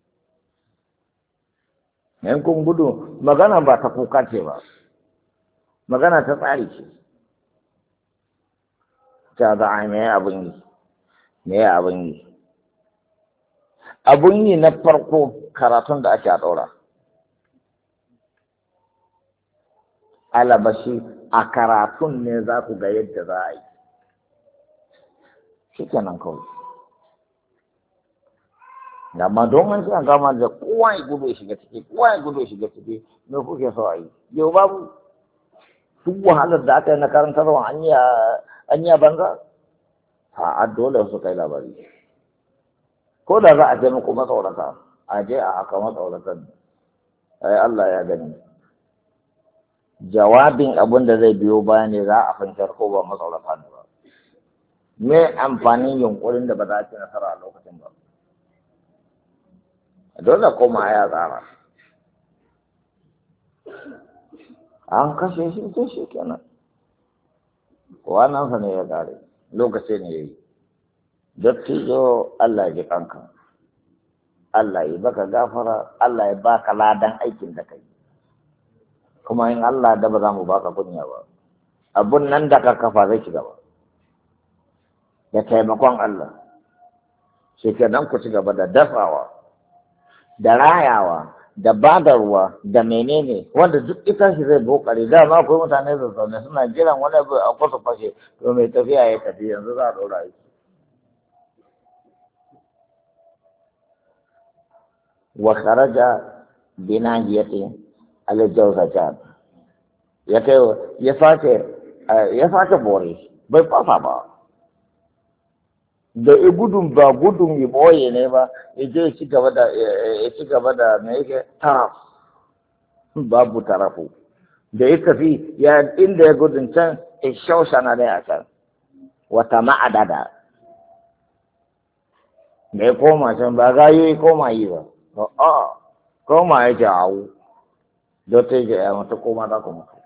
Yan kun gudu magana ba ta kuka ce ba, magana ta tsari ce. Ta za a mai abin yi, mai abin yi. Abin yi na farko karatun da ake a ɗaura. Alabashi a karatun ne za ku ga yadda za a yi. Shi kenan kawai. Amma don an ce an gama da kowa ya gudu ya shiga ciki, kowa ya gudu ya shiga ciki, me kuke so a yi? Yau babu duk wahalar da aka yi na karantarwa an yi a banza? A dole su kai labari. Ko da za a ce muku matsaurata, a je a haka matsauratan, ai Allah ya gani. Jawabin abin da zai biyo baya ne za a fahimtar ko ba matsaurata ne ba. Me amfanin yunkurin da ba za a ci nasara a lokacin ba. dole koma ya tsara an kashe shi sai shi kenan wannan sa ne ya kare lokaci ne yayi dattijo Allah ya ji kanka Allah ya baka gafara Allah ya baka ladan aikin da kai kuma in Allah da ba za mu baka kunya ba abun nan da ka kafa zai ci gaba da taimakon Allah shi kenan ku ci gaba da dafawa da rayawa da badarwa da menene wanda duk ita shi zai bokare da ma akwai mutane da zaune suna jiran wani abu a kusa fashe to mai tafiya ya tafi yanzu za a ɗora shi wa kharaja binahiyati al-jawzajat ya kai ya fake ya fake bore bai fasa ba da ya gudun ba gudun ya boye ne ba ya je ci gaba da ya ci gaba da me yake taraf babu tarafu da ya tafi ya inda ya gudun can ya shaushana ne a can wata ma'adada da ya koma can ba ga yi koma yi ba a koma ya jawo don ta yi ya mata koma za ku mutu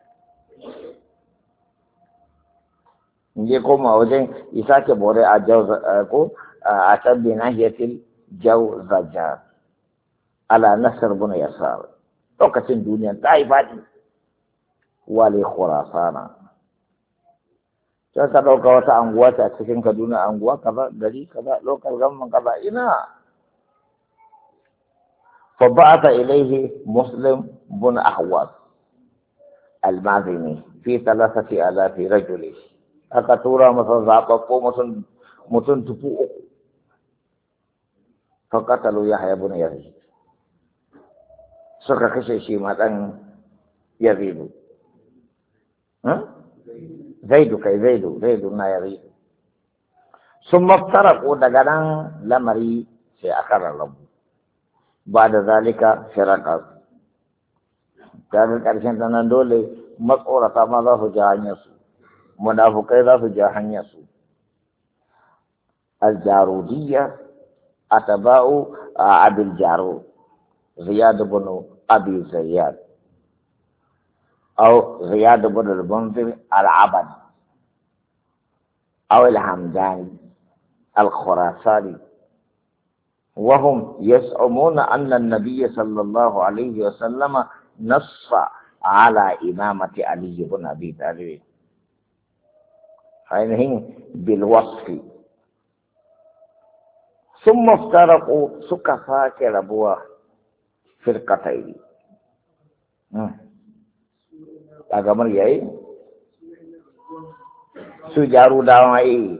je koma wajen isa ke bore a jau ko a can bi nahiyatil jau zaja ala nasar bin yasar lokacin duniya ta yi faɗi wale khurasana sai ka ɗauka wata anguwa ta cikin Kaduna anguwa kaza gari kaza lokal gamman kaza ina fa ba'atha ilayhi Muslim bin Ahwas al-Mazini fi thalathati alafi rajuli aka tura masa zaɓaɓɓo mutum mutum tufu uku faƙatalu ya haya bin yazid suka kashe shi ma ɗan yazidu zaidu kai zaidu zaidu na yazidu sun maftaraku daga nan lamari sai aka rarrabu ba da zalika firaqas kaga ƙarshen ta nan dole matsorata ma za su ji hanyarsu munafukai za su ja hanyar su aljarudiyya atba'u abil jarud ziyad ibn abi zayyad aw ziyad ibn al-munzir al-abad aw al-hamdani al-khurasani وهم يزعمون أن النبي صلى الله عليه وسلم نص على إمامة علي بن أبي طالب ainihin bilwasfi sun maftaraku suka sake rabuwa firkatai a gamar yayi su jaru dama yi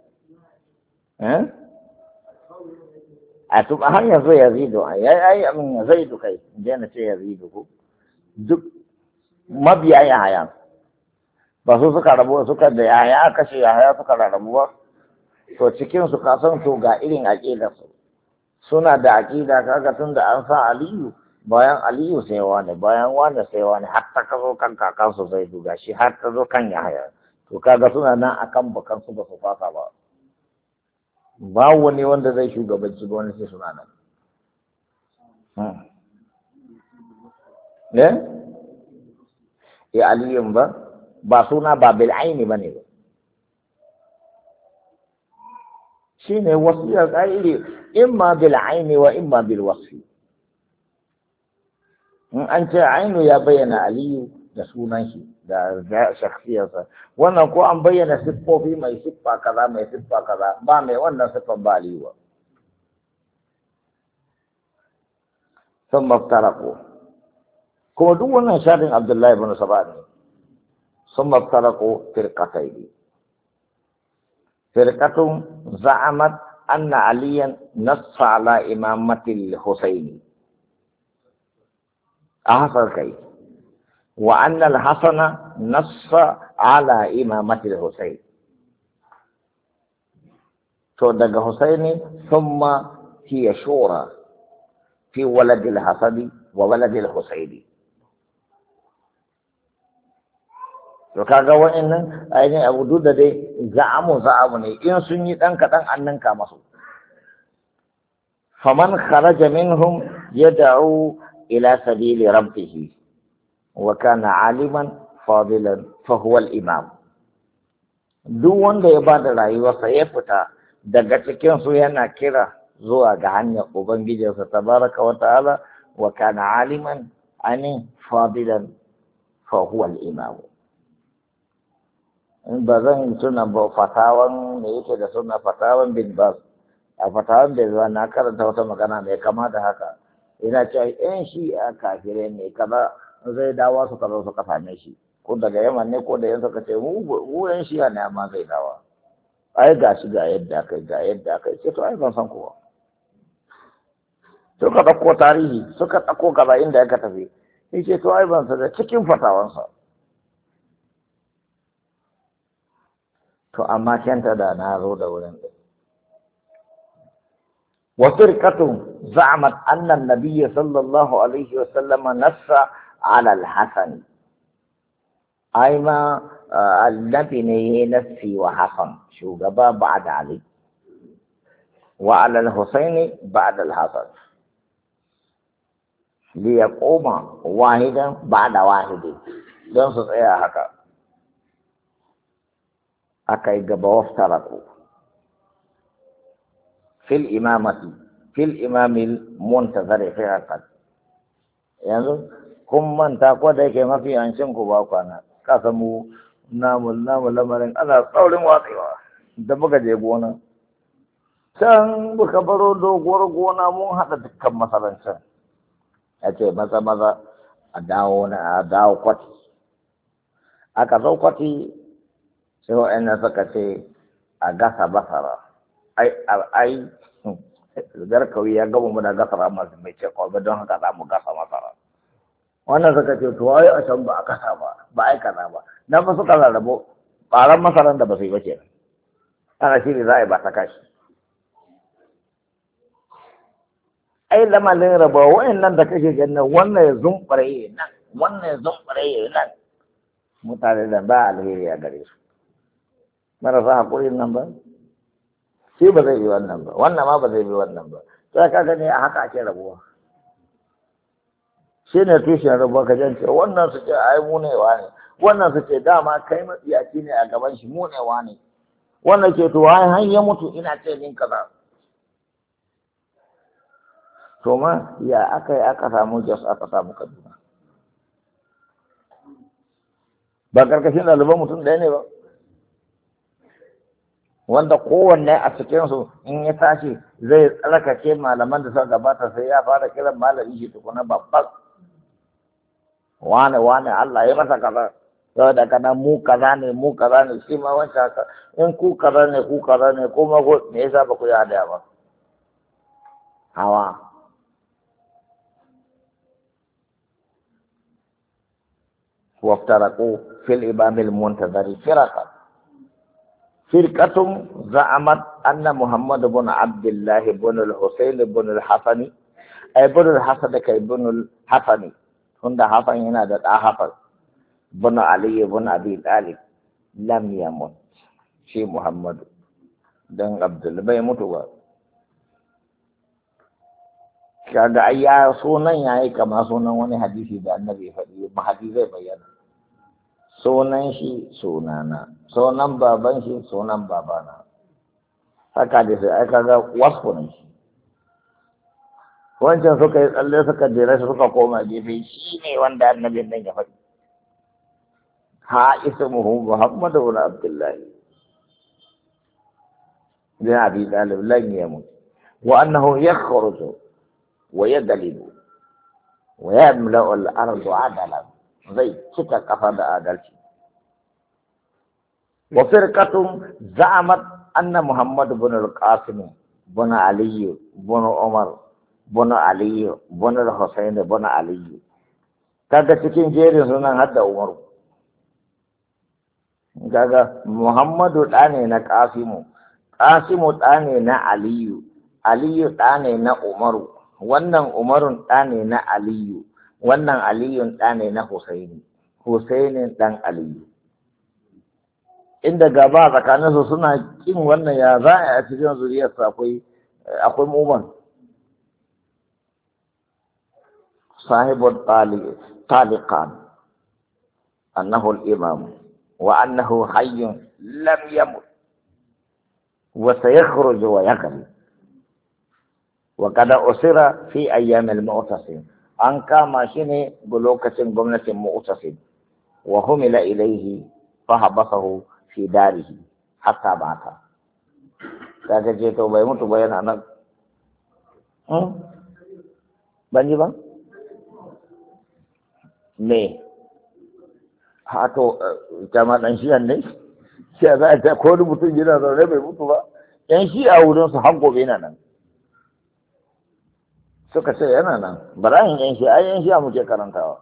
a tuba har yanzu ya zido a yayi amin ya zaidu kai je na ce ya zido ko duk mabiya ya haya ba su suka rabu suka da yaya kashe yaya suka rabu ba to cikin su ka san to ga irin aqidar su suna da aqida kaga tun da an sa Aliyu bayan Aliyu sai wani bayan wani sai wani har ta kazo kan kakan su zai duga shi har ta zo kan yaya to kaga suna nan akan bakan su ba su fasa ba ba wani wanda zai shugabanci ba wani sai suna nan eh eh Aliyun ba ba suna ba bil aini bane ba shine wasiyar qaili imma bil aini wa imma bil wasfi in an ce ainu ya bayyana Aliyu da sunan shi da shakhsiyarsa wannan ko an bayyana siffofi mai siffa kaza mai siffa kaza ba mai wannan siffan ba Aliyu ba sun maftarako kuma duk wannan shafin Abdullahi ibn Saba ne ثم افترقوا فرقتين فرقة زعمت أن عليا نص على إمامة الحسين أحسن كي وأن الحسن نص على إمامة الحسين صدق حسين ثم هي شورى في ولد الحسن وولد الحسين to kaga wa'annan ainihin abu duk da dai za'amu za'amu ne in sun yi dan kaɗan an ninka masu faman kharaja minhum يدعو إلى سبيل ربه وكان عالما فاضلا فهو الإمام. duk wanda ya bada rayuwarsa ya fita daga cikin su yana kira zuwa ga hanyar ubangijinsa tabaraka wa ta'ala wa kana aliman ani fadilan fa huwa al-imam. in ba zan tuna ba fatawan ne yake da suna fatawan bin bas a fatawan da zuwa na karanta wata magana mai kama da haka ina cewa yan shi a kafire ne kaza zai dawo su kaza su kafa ne shi ko daga yaman ne ko da yan suka ce mu yan shi ne amma zai dawo ai ga shi ga yadda kai ga yadda kai ce to ai ban san kowa suka ɗauko tarihi suka ɗauko kaza inda ya ka tafi ya ce to ai ban san da cikin fatawansa to amma kenta da na zo da wurin ɗin وفرقة زعمت أن النبي صلى الله عليه وسلم نص على الحسن أي ما النبي نفسي وحسن شو قبا بعد علي وعلى الحسين بعد الحسن ليقوم واحدا بعد واحد دون سطعها هكا أكي قبا وافترقوا في الإمامة في الإمام المنتظر في القد يعني كم من تقوى ذلك ما في أنشان كباوكانا كاسمو نامل نامل لمرين أنا قول واقعا دبك جيبونا can buka baro doguwar gona mun haɗa dukkan masarancan ya ce maza maza a dawo na a dawo kwati aka zo kwati sai wa'annan suka ce a gasa basara ai ai garkawi ya gaba mu da gasara masu mai ce kwalba don haka za mu gasa masara wannan suka ce to ai a can ba a kasa ba ba ai kaza ba na fa suka rarrabo ɓaran masaran da ba su yi ba ke ana shi ne za a yi ba ta kashi ai lamalin raba wa'annan da kake ganin wannan ya zumbare nan wannan ya zumbare nan mutane da ba alheri a gare su marasa haƙurin nan ba shi ba zai yi wannan ba wannan ma ba zai yi wannan ba sai ka gani a haka ake rabuwa shi ne tushen rabuwa ka jance wannan su ce ai mu ne wa ne wannan su ce dama kai matsiyaci ne a gaban shi mu ne wa ne wannan ke to ai har ya mutu ina ce min kaza to ma ya aka yi aka samu jos aka samu kaduna ba karkashin ɗaliban mutum ɗaya ne ba wanda kowanne a cikinsu in ya tashi zai tsarkake malaman da suka gabata sai ya fara kiran malami shi tukuna babban wane wane Allah ya masa kaza sau da kana mu kaza ne mu kaza ne shi ma wancan haka in ku kaza ne ku kaza ne ko ma me yasa ba ku yi hadaya ba hawa وافترقوا في الإمام المنتظر فرقا فرقة زعمت أن محمد بن عبد الله بن الحسين بن الحسن أي بن الحسن كي بن الحسن هند حسن هنا ده حسن بن علي بن أبي طالب لم يمت شي محمد دن عبد الله بيموت هو kaga ai ya sunan yayi kama sunan wani hadisi da annabi ya faɗi ma hadisi zai bayyana sunan shi sunana sunan baban shi sunan babana haka da sai aka ga wasfu ne wancan suka yi tsalle suka jera suka koma gefe shi ne wanda annabi nan ya faɗi ha ismuhu Muhammad ibn Abdullah bin Abi Talib lan yamut wa annahu yakhruju ويدلل ويملأ الأرض عدلا زي شكا كفر عدلتي وفرقة زعمت أن محمد بن القاسم بن علي بن عمر بن علي بن الحسين بن علي kaga cikin jerin sunan hadda Umaru kaga Muhammadu ɗa ne na Qasimu Qasimu ɗa ne na Aliyu Aliyu ɗa ne na Umaru wannan Umarun ɗa ne na Aliyu, wannan Aliyun ɗa ne na Husaini, Husainin ɗan Aliyu. Inda gaba tsakaninsu suna ƙin wannan ya za a yi a cikin zuriyarsa akwai akwai muman. صاحب الطالقان أنه الإمام وأنه حي لم يمت وسيخرج ويغلب وقد أسر في أيام المعتصم أنكا ماشيني بلوكة جملة معتصم وهمل إليه فحبسه في داره حتى مات. kaga ce to bai mutu ba yana nan ban ji ba me ha to kama dan shi ne sai za ta ko mutum yana zaune bai mutu ba yan shi a wurin su har gobe yana nan suka ce yana nan barayin yan shi ai yan shi muke karantawa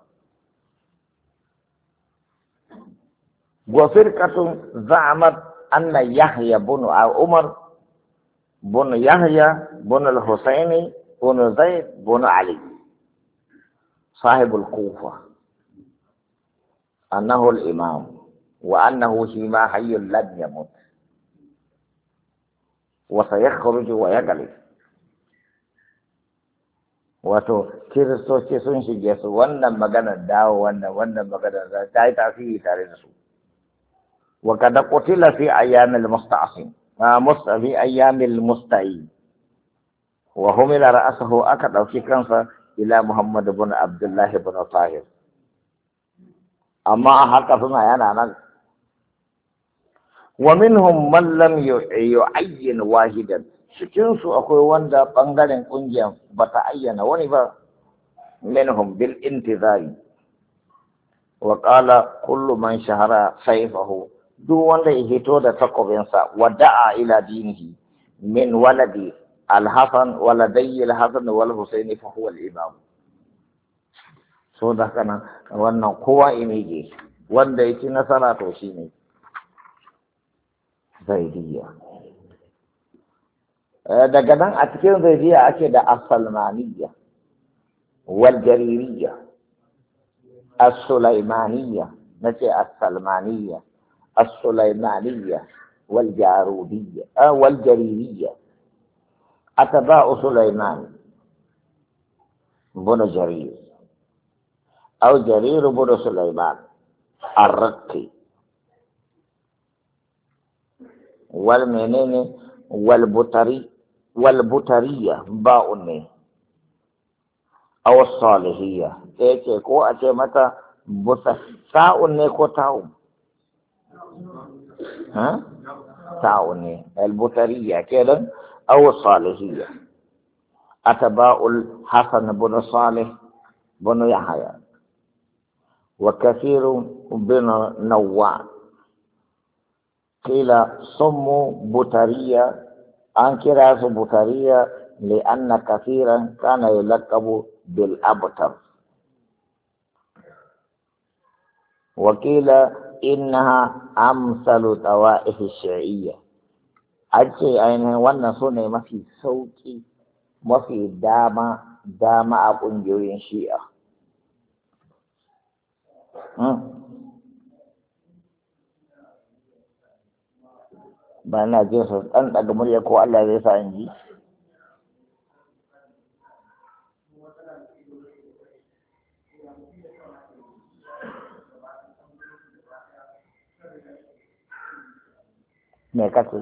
wa firqatun za'amat anna yahya ibn umar بن يحيى بن الحسين بن زيد بن علي صاحب الكوفة أنه الإمام وأنه فيما حي لن يموت وسيخرج ويغلب. wato kiristoci sun shige su wannan maganar dawo wannan wannan maganar ta yi tasiri tare da su wa kada qutila fi ayyamil musta'sim في أيام المستعين وهمل رأسه أكد أو في كنفة إلى محمد بن عبد الله بن طاهر أما أحق فيما ينعنى ومنهم من لم يعين واحدا شكنسو أخوي واندا بانغالين كنجيا بتعين ونبا منهم بالانتظار وقال كل من شهر سيفه duk wanda ya hito da takobinsa wada'a ila dinihi min waladi al-hasan waladai al-hasan wal husaini fa huwa al-imam. So da kana wannan kowa imege wanda yake nasara to shine zaidiya. daga nan a cikin zaidiya ake da as-salmaniyya wal jaririyya as-sulaimaniyya nace as-salmaniyya السليمانية والجارودية آه والجريرية أتباع سليمان بن جرير أو جرير بن سليمان الرقي والمنين والبطري والبطرية باؤني أو الصالحية إيه كو أتي متى بطر تاؤني كو تاؤم ها تعاوني البطرية كده أو الصالحية أتباع الحسن بن صالح بن يحيى وكثير بن نوع قيل صموا بطرية أنكراس بطرية لأن كثيرا كان يلقب بالأبتر وقيل إنها أمثل طوائف الشيعية أجي أين وانا سنة ما في صوتي ما في داما داما أبن جوين شيعة بأنا جيسر أنت أقمر يكو الله يسا إنجي me kace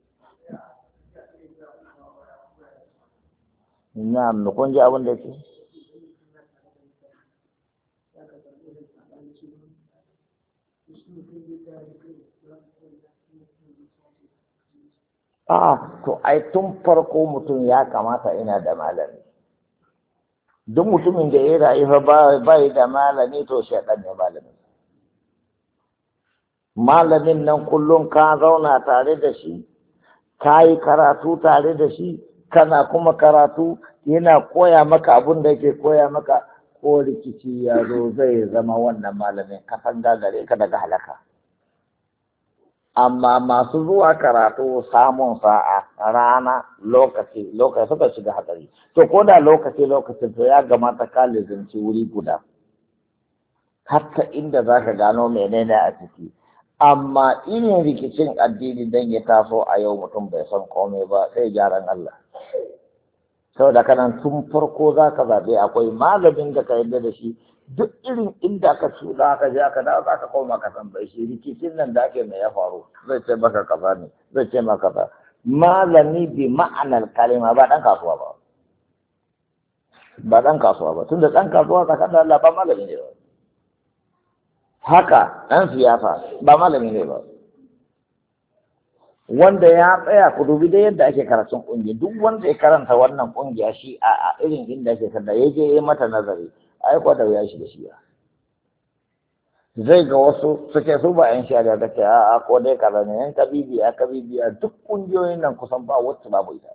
na mu kun ji abin da yake a to ai tun farko mutum ya kamata ina da malami duk mutumin da ya rayu ba bai da malami to shedan ne malami malamin nan kullum ka zauna tare da shi ka yi karatu tare da shi kana kuma karatu yana koya maka abin da yake koya maka ko rikici ya zo zai zama wannan malamin ka san gagare ka daga halaka amma masu zuwa karatu samun sa'a rana lokaci lokaci suka shiga hatsari to ko da lokaci lokaci to ya gamata ka lizinci wuri guda hatta inda zaka gano menene a ciki amma irin rikicin addini dan ya taso a yau mutum bai san komai ba sai gyaran Allah saboda kanan tun farko za ka zaɓe akwai malamin da ka yarda da shi duk irin inda ka cuɗa ka je aka dawo za ka koma ka tambaye shi rikicin nan da ake mai ya faru zai ce maka kaza ne zai ce maka kaza malami bi ma'anar kalima ba ɗan kasuwa ba ba ɗan kasuwa ba tunda ɗan kasuwa ka kan Allah ba malami ne ba haka ɗan siyasa ba malami ne ba wanda ya tsaya ku dubi da yadda ake karatun ƙungiya duk wanda ya karanta wannan ƙungiya shi a irin inda ake kada ya je ya mata nazari ai ko da ya shiga shi zai ga wasu suke su ba yan shari'a da ke a ko dai kaza ne yan kabibiya kabibiya duk ƙungiyoyin nan kusan ba wacce babu ita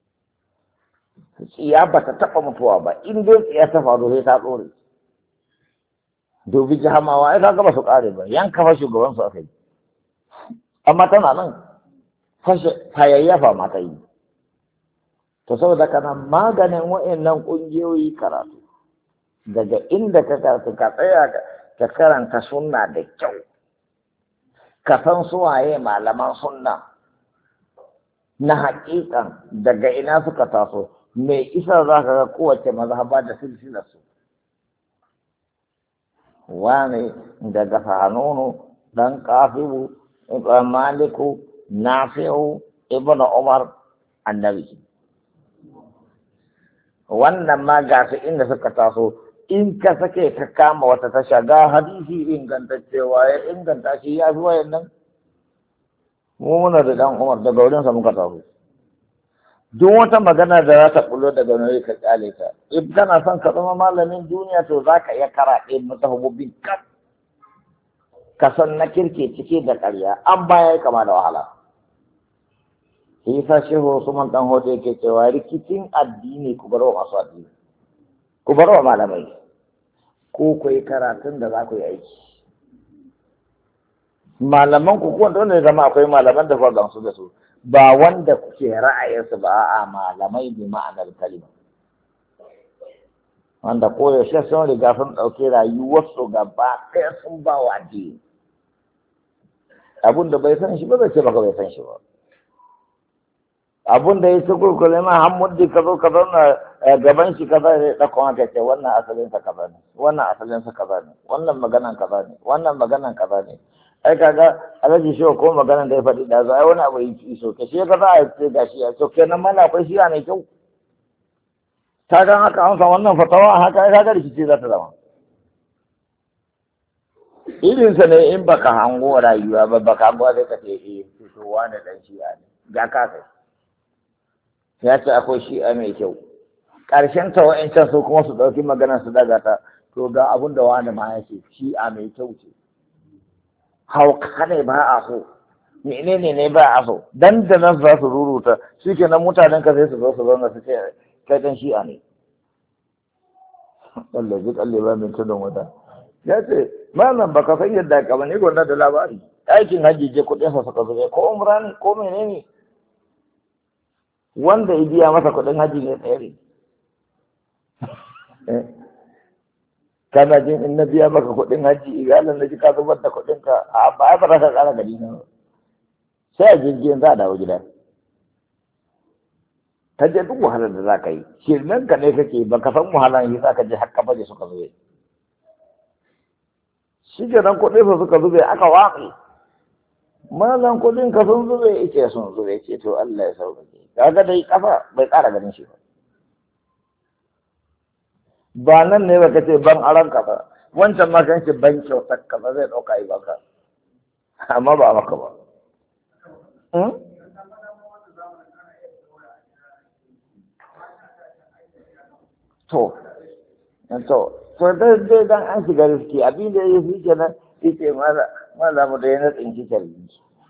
tsiya ba ta taɓa mutuwa ba in dai tsiya ta faru sai ta ɗore dubi jahamawa ai kaga ba su ƙare ba yan kafa shugaban su aka yi amma tana nan fayayyafa mata yi to saboda kana maganin wa'annan ƙungiyoyi karatu daga inda ka karatu ka tsaya ka karanta sunna da kyau ka san suwaye malaman sunna na haƙiƙan daga ina suka taso mai isa za ka ga kowace mazhaba da silsilar su wani daga hanunu dan kafiru maliku nafi'u ibnu umar annabi wannan ma ga su inda suka taso in ka sake ka kama wata tasha ga hadisi ingantaccewa ya inganta shi ya fi wayannan mu muna da dan umar daga wurin sa muka taso duk wata magana da za ta bullo daga wani ka kyale ta in kana son ka zama malamin duniya to za ka iya karaɗe mutahobin kan ka san na kirke cike da ƙarya an baya kama da wahala isa shehu Usman dan hoto yake cewa rikicin addini ku bar wa masu addini ku bar wa malamai ko ku yi karatun da za ku yi aiki malaman ku kuwa dole zama akwai malaman da kuwa gamsu da su ba wanda kuke ra'ayinsu ba a malamai bi ma'anar kalima wanda koyaushe sun riga sun ɗauki rayuwarsu gaba ɗaya sun ba wa addini abin da bai san shi ba zai ce baka bai san shi ba abun da ya ci kurkule ma hamudi ka zo ka zauna gaban shi kaza ne ɗauko haka ce wannan asalin sa kaza ne wannan asalin sa kaza ne wannan maganan kaza ne wannan maganan kaza ne ai kaga alaji shi ko maganan da ya faɗi da zo ai wani abu yi so ke shi kaza a ce gashi ya so kenan mana akwai shi ne kyau ta ga haka an san wannan fatawa haka ai kaga rikici za ta zama irin sa ne in baka hango rayuwa ba baka hango sai ka ce eh to wani dan shi ne ga ka kai ya ce akwai shi'a mai kyau ƙarshen ta wa'ancan su kuma su ɗauki maganar su daga ta to ga abin da wani ma ya ce shi'a mai kyau ce hauka ne ba a so menene ne ba a so dan da nan za su ruruta shi ke nan mutanen ka sai su zo su zauna su ce kai dan shi'a ne Allah ji kalle ba min tudun wata ya ce malam baka san yadda ka bane gwanda da labari aikin hajji je kuɗin sa suka zube ko umra ne ko menene wanda ya biya masa kuɗin haji ne tsere kana jin in na biya maka kuɗin haji iyalan na ji ka zubar da kuɗin ka a ba ba ka ƙara gari na sai a jirgin za a dawo gida ka je duk wahalar da za ka yi shirmen ka ne kake ba ka san wahalar yi za ka je har baje suka zube shi ke nan kuɗin su suka zube aka watsi malam kuɗin ka sun zube ice sun zube ce to Allah ya sauƙaƙe kaga dai kafa bai ƙara ganin shi ba ba nan ne ba kace ban aran ka ba wancan ma kan ce ban kyautar ka ba zai ɗauka yi baka amma ba maka ba to to to dai dai dan an shiga riski abin da ya fi kenan yake mala mala mu da yana tsinci kalli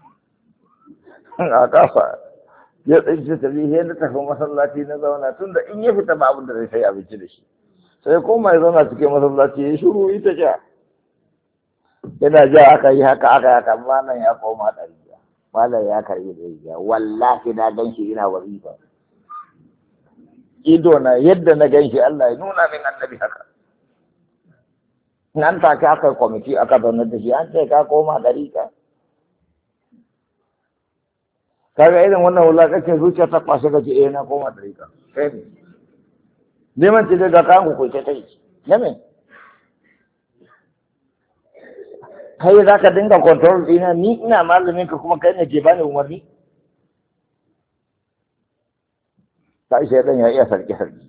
a kafa ya tsinci kalli sai na tafi masallaci na zauna tunda in ya fita ba abin da zai sai abinci da shi sai koma ya zauna cikin masallaci ya shiru ita ja yana ja aka yi haka aka haka malam ya koma ɗariya malam ya karbi ɗariya wallahi na gan shi ina wazifa ido na yadda na gan shi Allah ya nuna min annabi haka nan take aka kwamiti aka zaune da shi an ce ka koma ɗariƙa kaga irin wannan wulakacin zuciya ta kwashe ka ce eh na koma ɗariƙa kai ne neman ce daga kayan ku ta yi na me kai za ka dinga control ɗina ni ina malamin ka kuma kai ne ke bani umarni ta ishe ɗan ya iya sarki sarki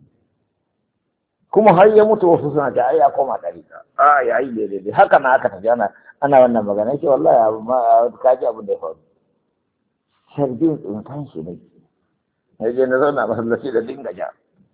kuma har ya mutu wasu suna ta ai ya koma ɗarika a ya yi daidai haka na aka tafi ana ana wannan magana ce wallahi abu ma ka ji abin da ya faru sharbin tsintan shi ne ya je na zauna masallaci da dinga ja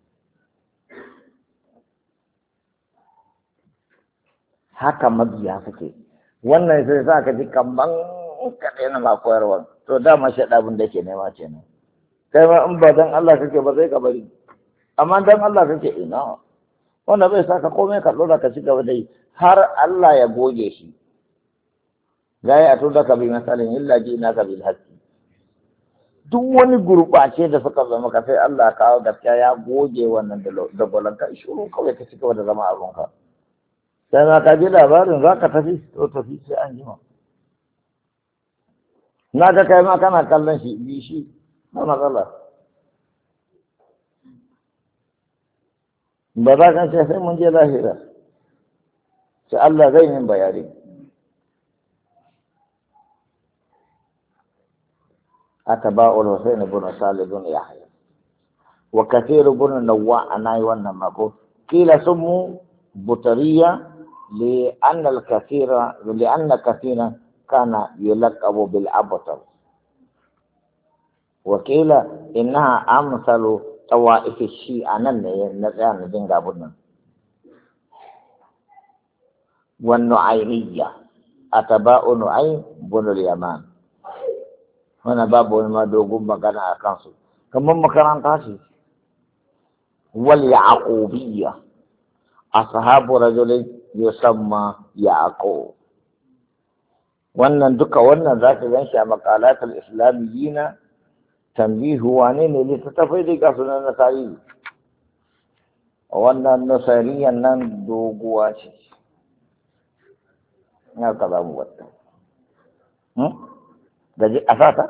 haka mabiya suke wannan sai za ka ji kamban kaɗai na ma koyarwa to dama shi abin da ke nema ce ne kai ma in ba dan Allah kake ba zai ka bari amma dan Allah kake ina wanda bai saka komai ka dora ka ci gaba da yi har Allah ya goge shi gaya a tura ka bi misalin illa ji na ka bil haqqi duk wani gurbace da suka zama ka sai Allah kawo gaskiya ya goge wannan da bolanka shiru kawai ka ci gaba da zama abun ka sai ma ka ji labarin za ka tafi to tafi sai an jima na ga kai ma kana kallon shi bi shi na matsala ba za ka ce sai mun je lahira sai Allah zai min bayani أتباع الحسين بن صالح بن يحيى وكثير بن نواء أنا والنما قيل سموا بطرية لأن الكثير لأن كثيرا كان يلقب بالأبطر وقيل إنها أمثل طوائف الشيعة نزان بن قابلنا والنعيمية أتباع نعيم بن اليمان wannan babu wani ma dogon magana a kansu kamar makaranta ce wal yaqubiyya ashabu rajulin yusamma yaqub wannan duka wannan zaka gan shi a maqalatul islamiyina tanbihu wane ne littattafai da ga sunan na tarihi wannan nasariyan nan doguwa ce na ka za mu wata gaji a sata?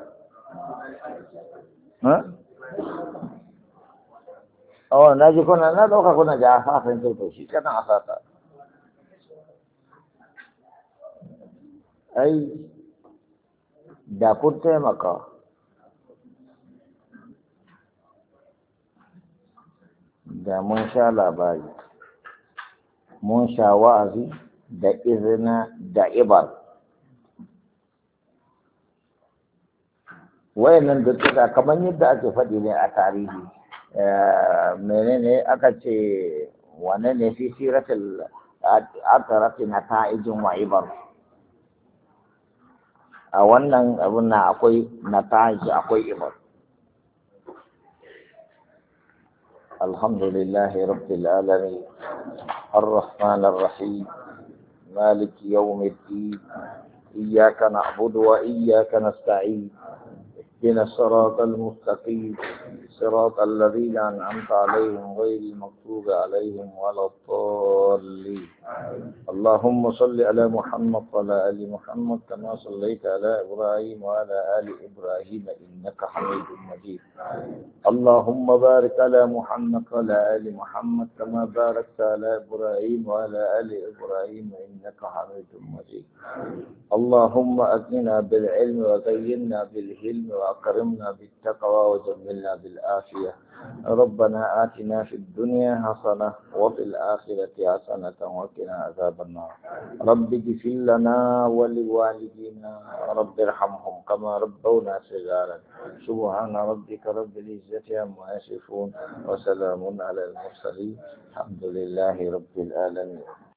Oh, na ji kuna na ɗauka kuna ji a satan kyautar shi kanan a sata. Ai, da kun taimaka. Da mun sha labari, mun sha wa'azi da izina da ibar. wayannan da kamar yadda ake faɗi ne a tarihi menene aka ce wane ne fi siratul akarati na ta'ijin wa ibar a wannan abun na akwai na ta'iji akwai ibar alhamdulillahi rabbil alamin arrahmanir rahim مالك يوم الدين إياك نعبد وإياك نستعين اهدنا الصراط المستقيم صراط الذين أنعمت عليهم غير المغضوب عليهم ولا الضالين اللهم صل على محمد وعلى آل محمد كما صليت على إبراهيم وعلى آل إبراهيم إنك حميد مجيد اللهم بارك على محمد وعلى آل محمد كما باركت على إبراهيم وعلى آل إبراهيم إنك حميد مجيد اللهم أغننا بالعلم وزينا بالحلم وأكرمنا بالتقوى وجملنا بالعافية ربنا آتنا في الدنيا حسنة وفي الآخرة حسنة وقنا عذاب النار رب اغفر لنا ولوالدينا رب ارحمهم كما ربونا صغارا سبحان ربك رب العزة عما يصفون وسلام على المرسلين الحمد لله رب العالمين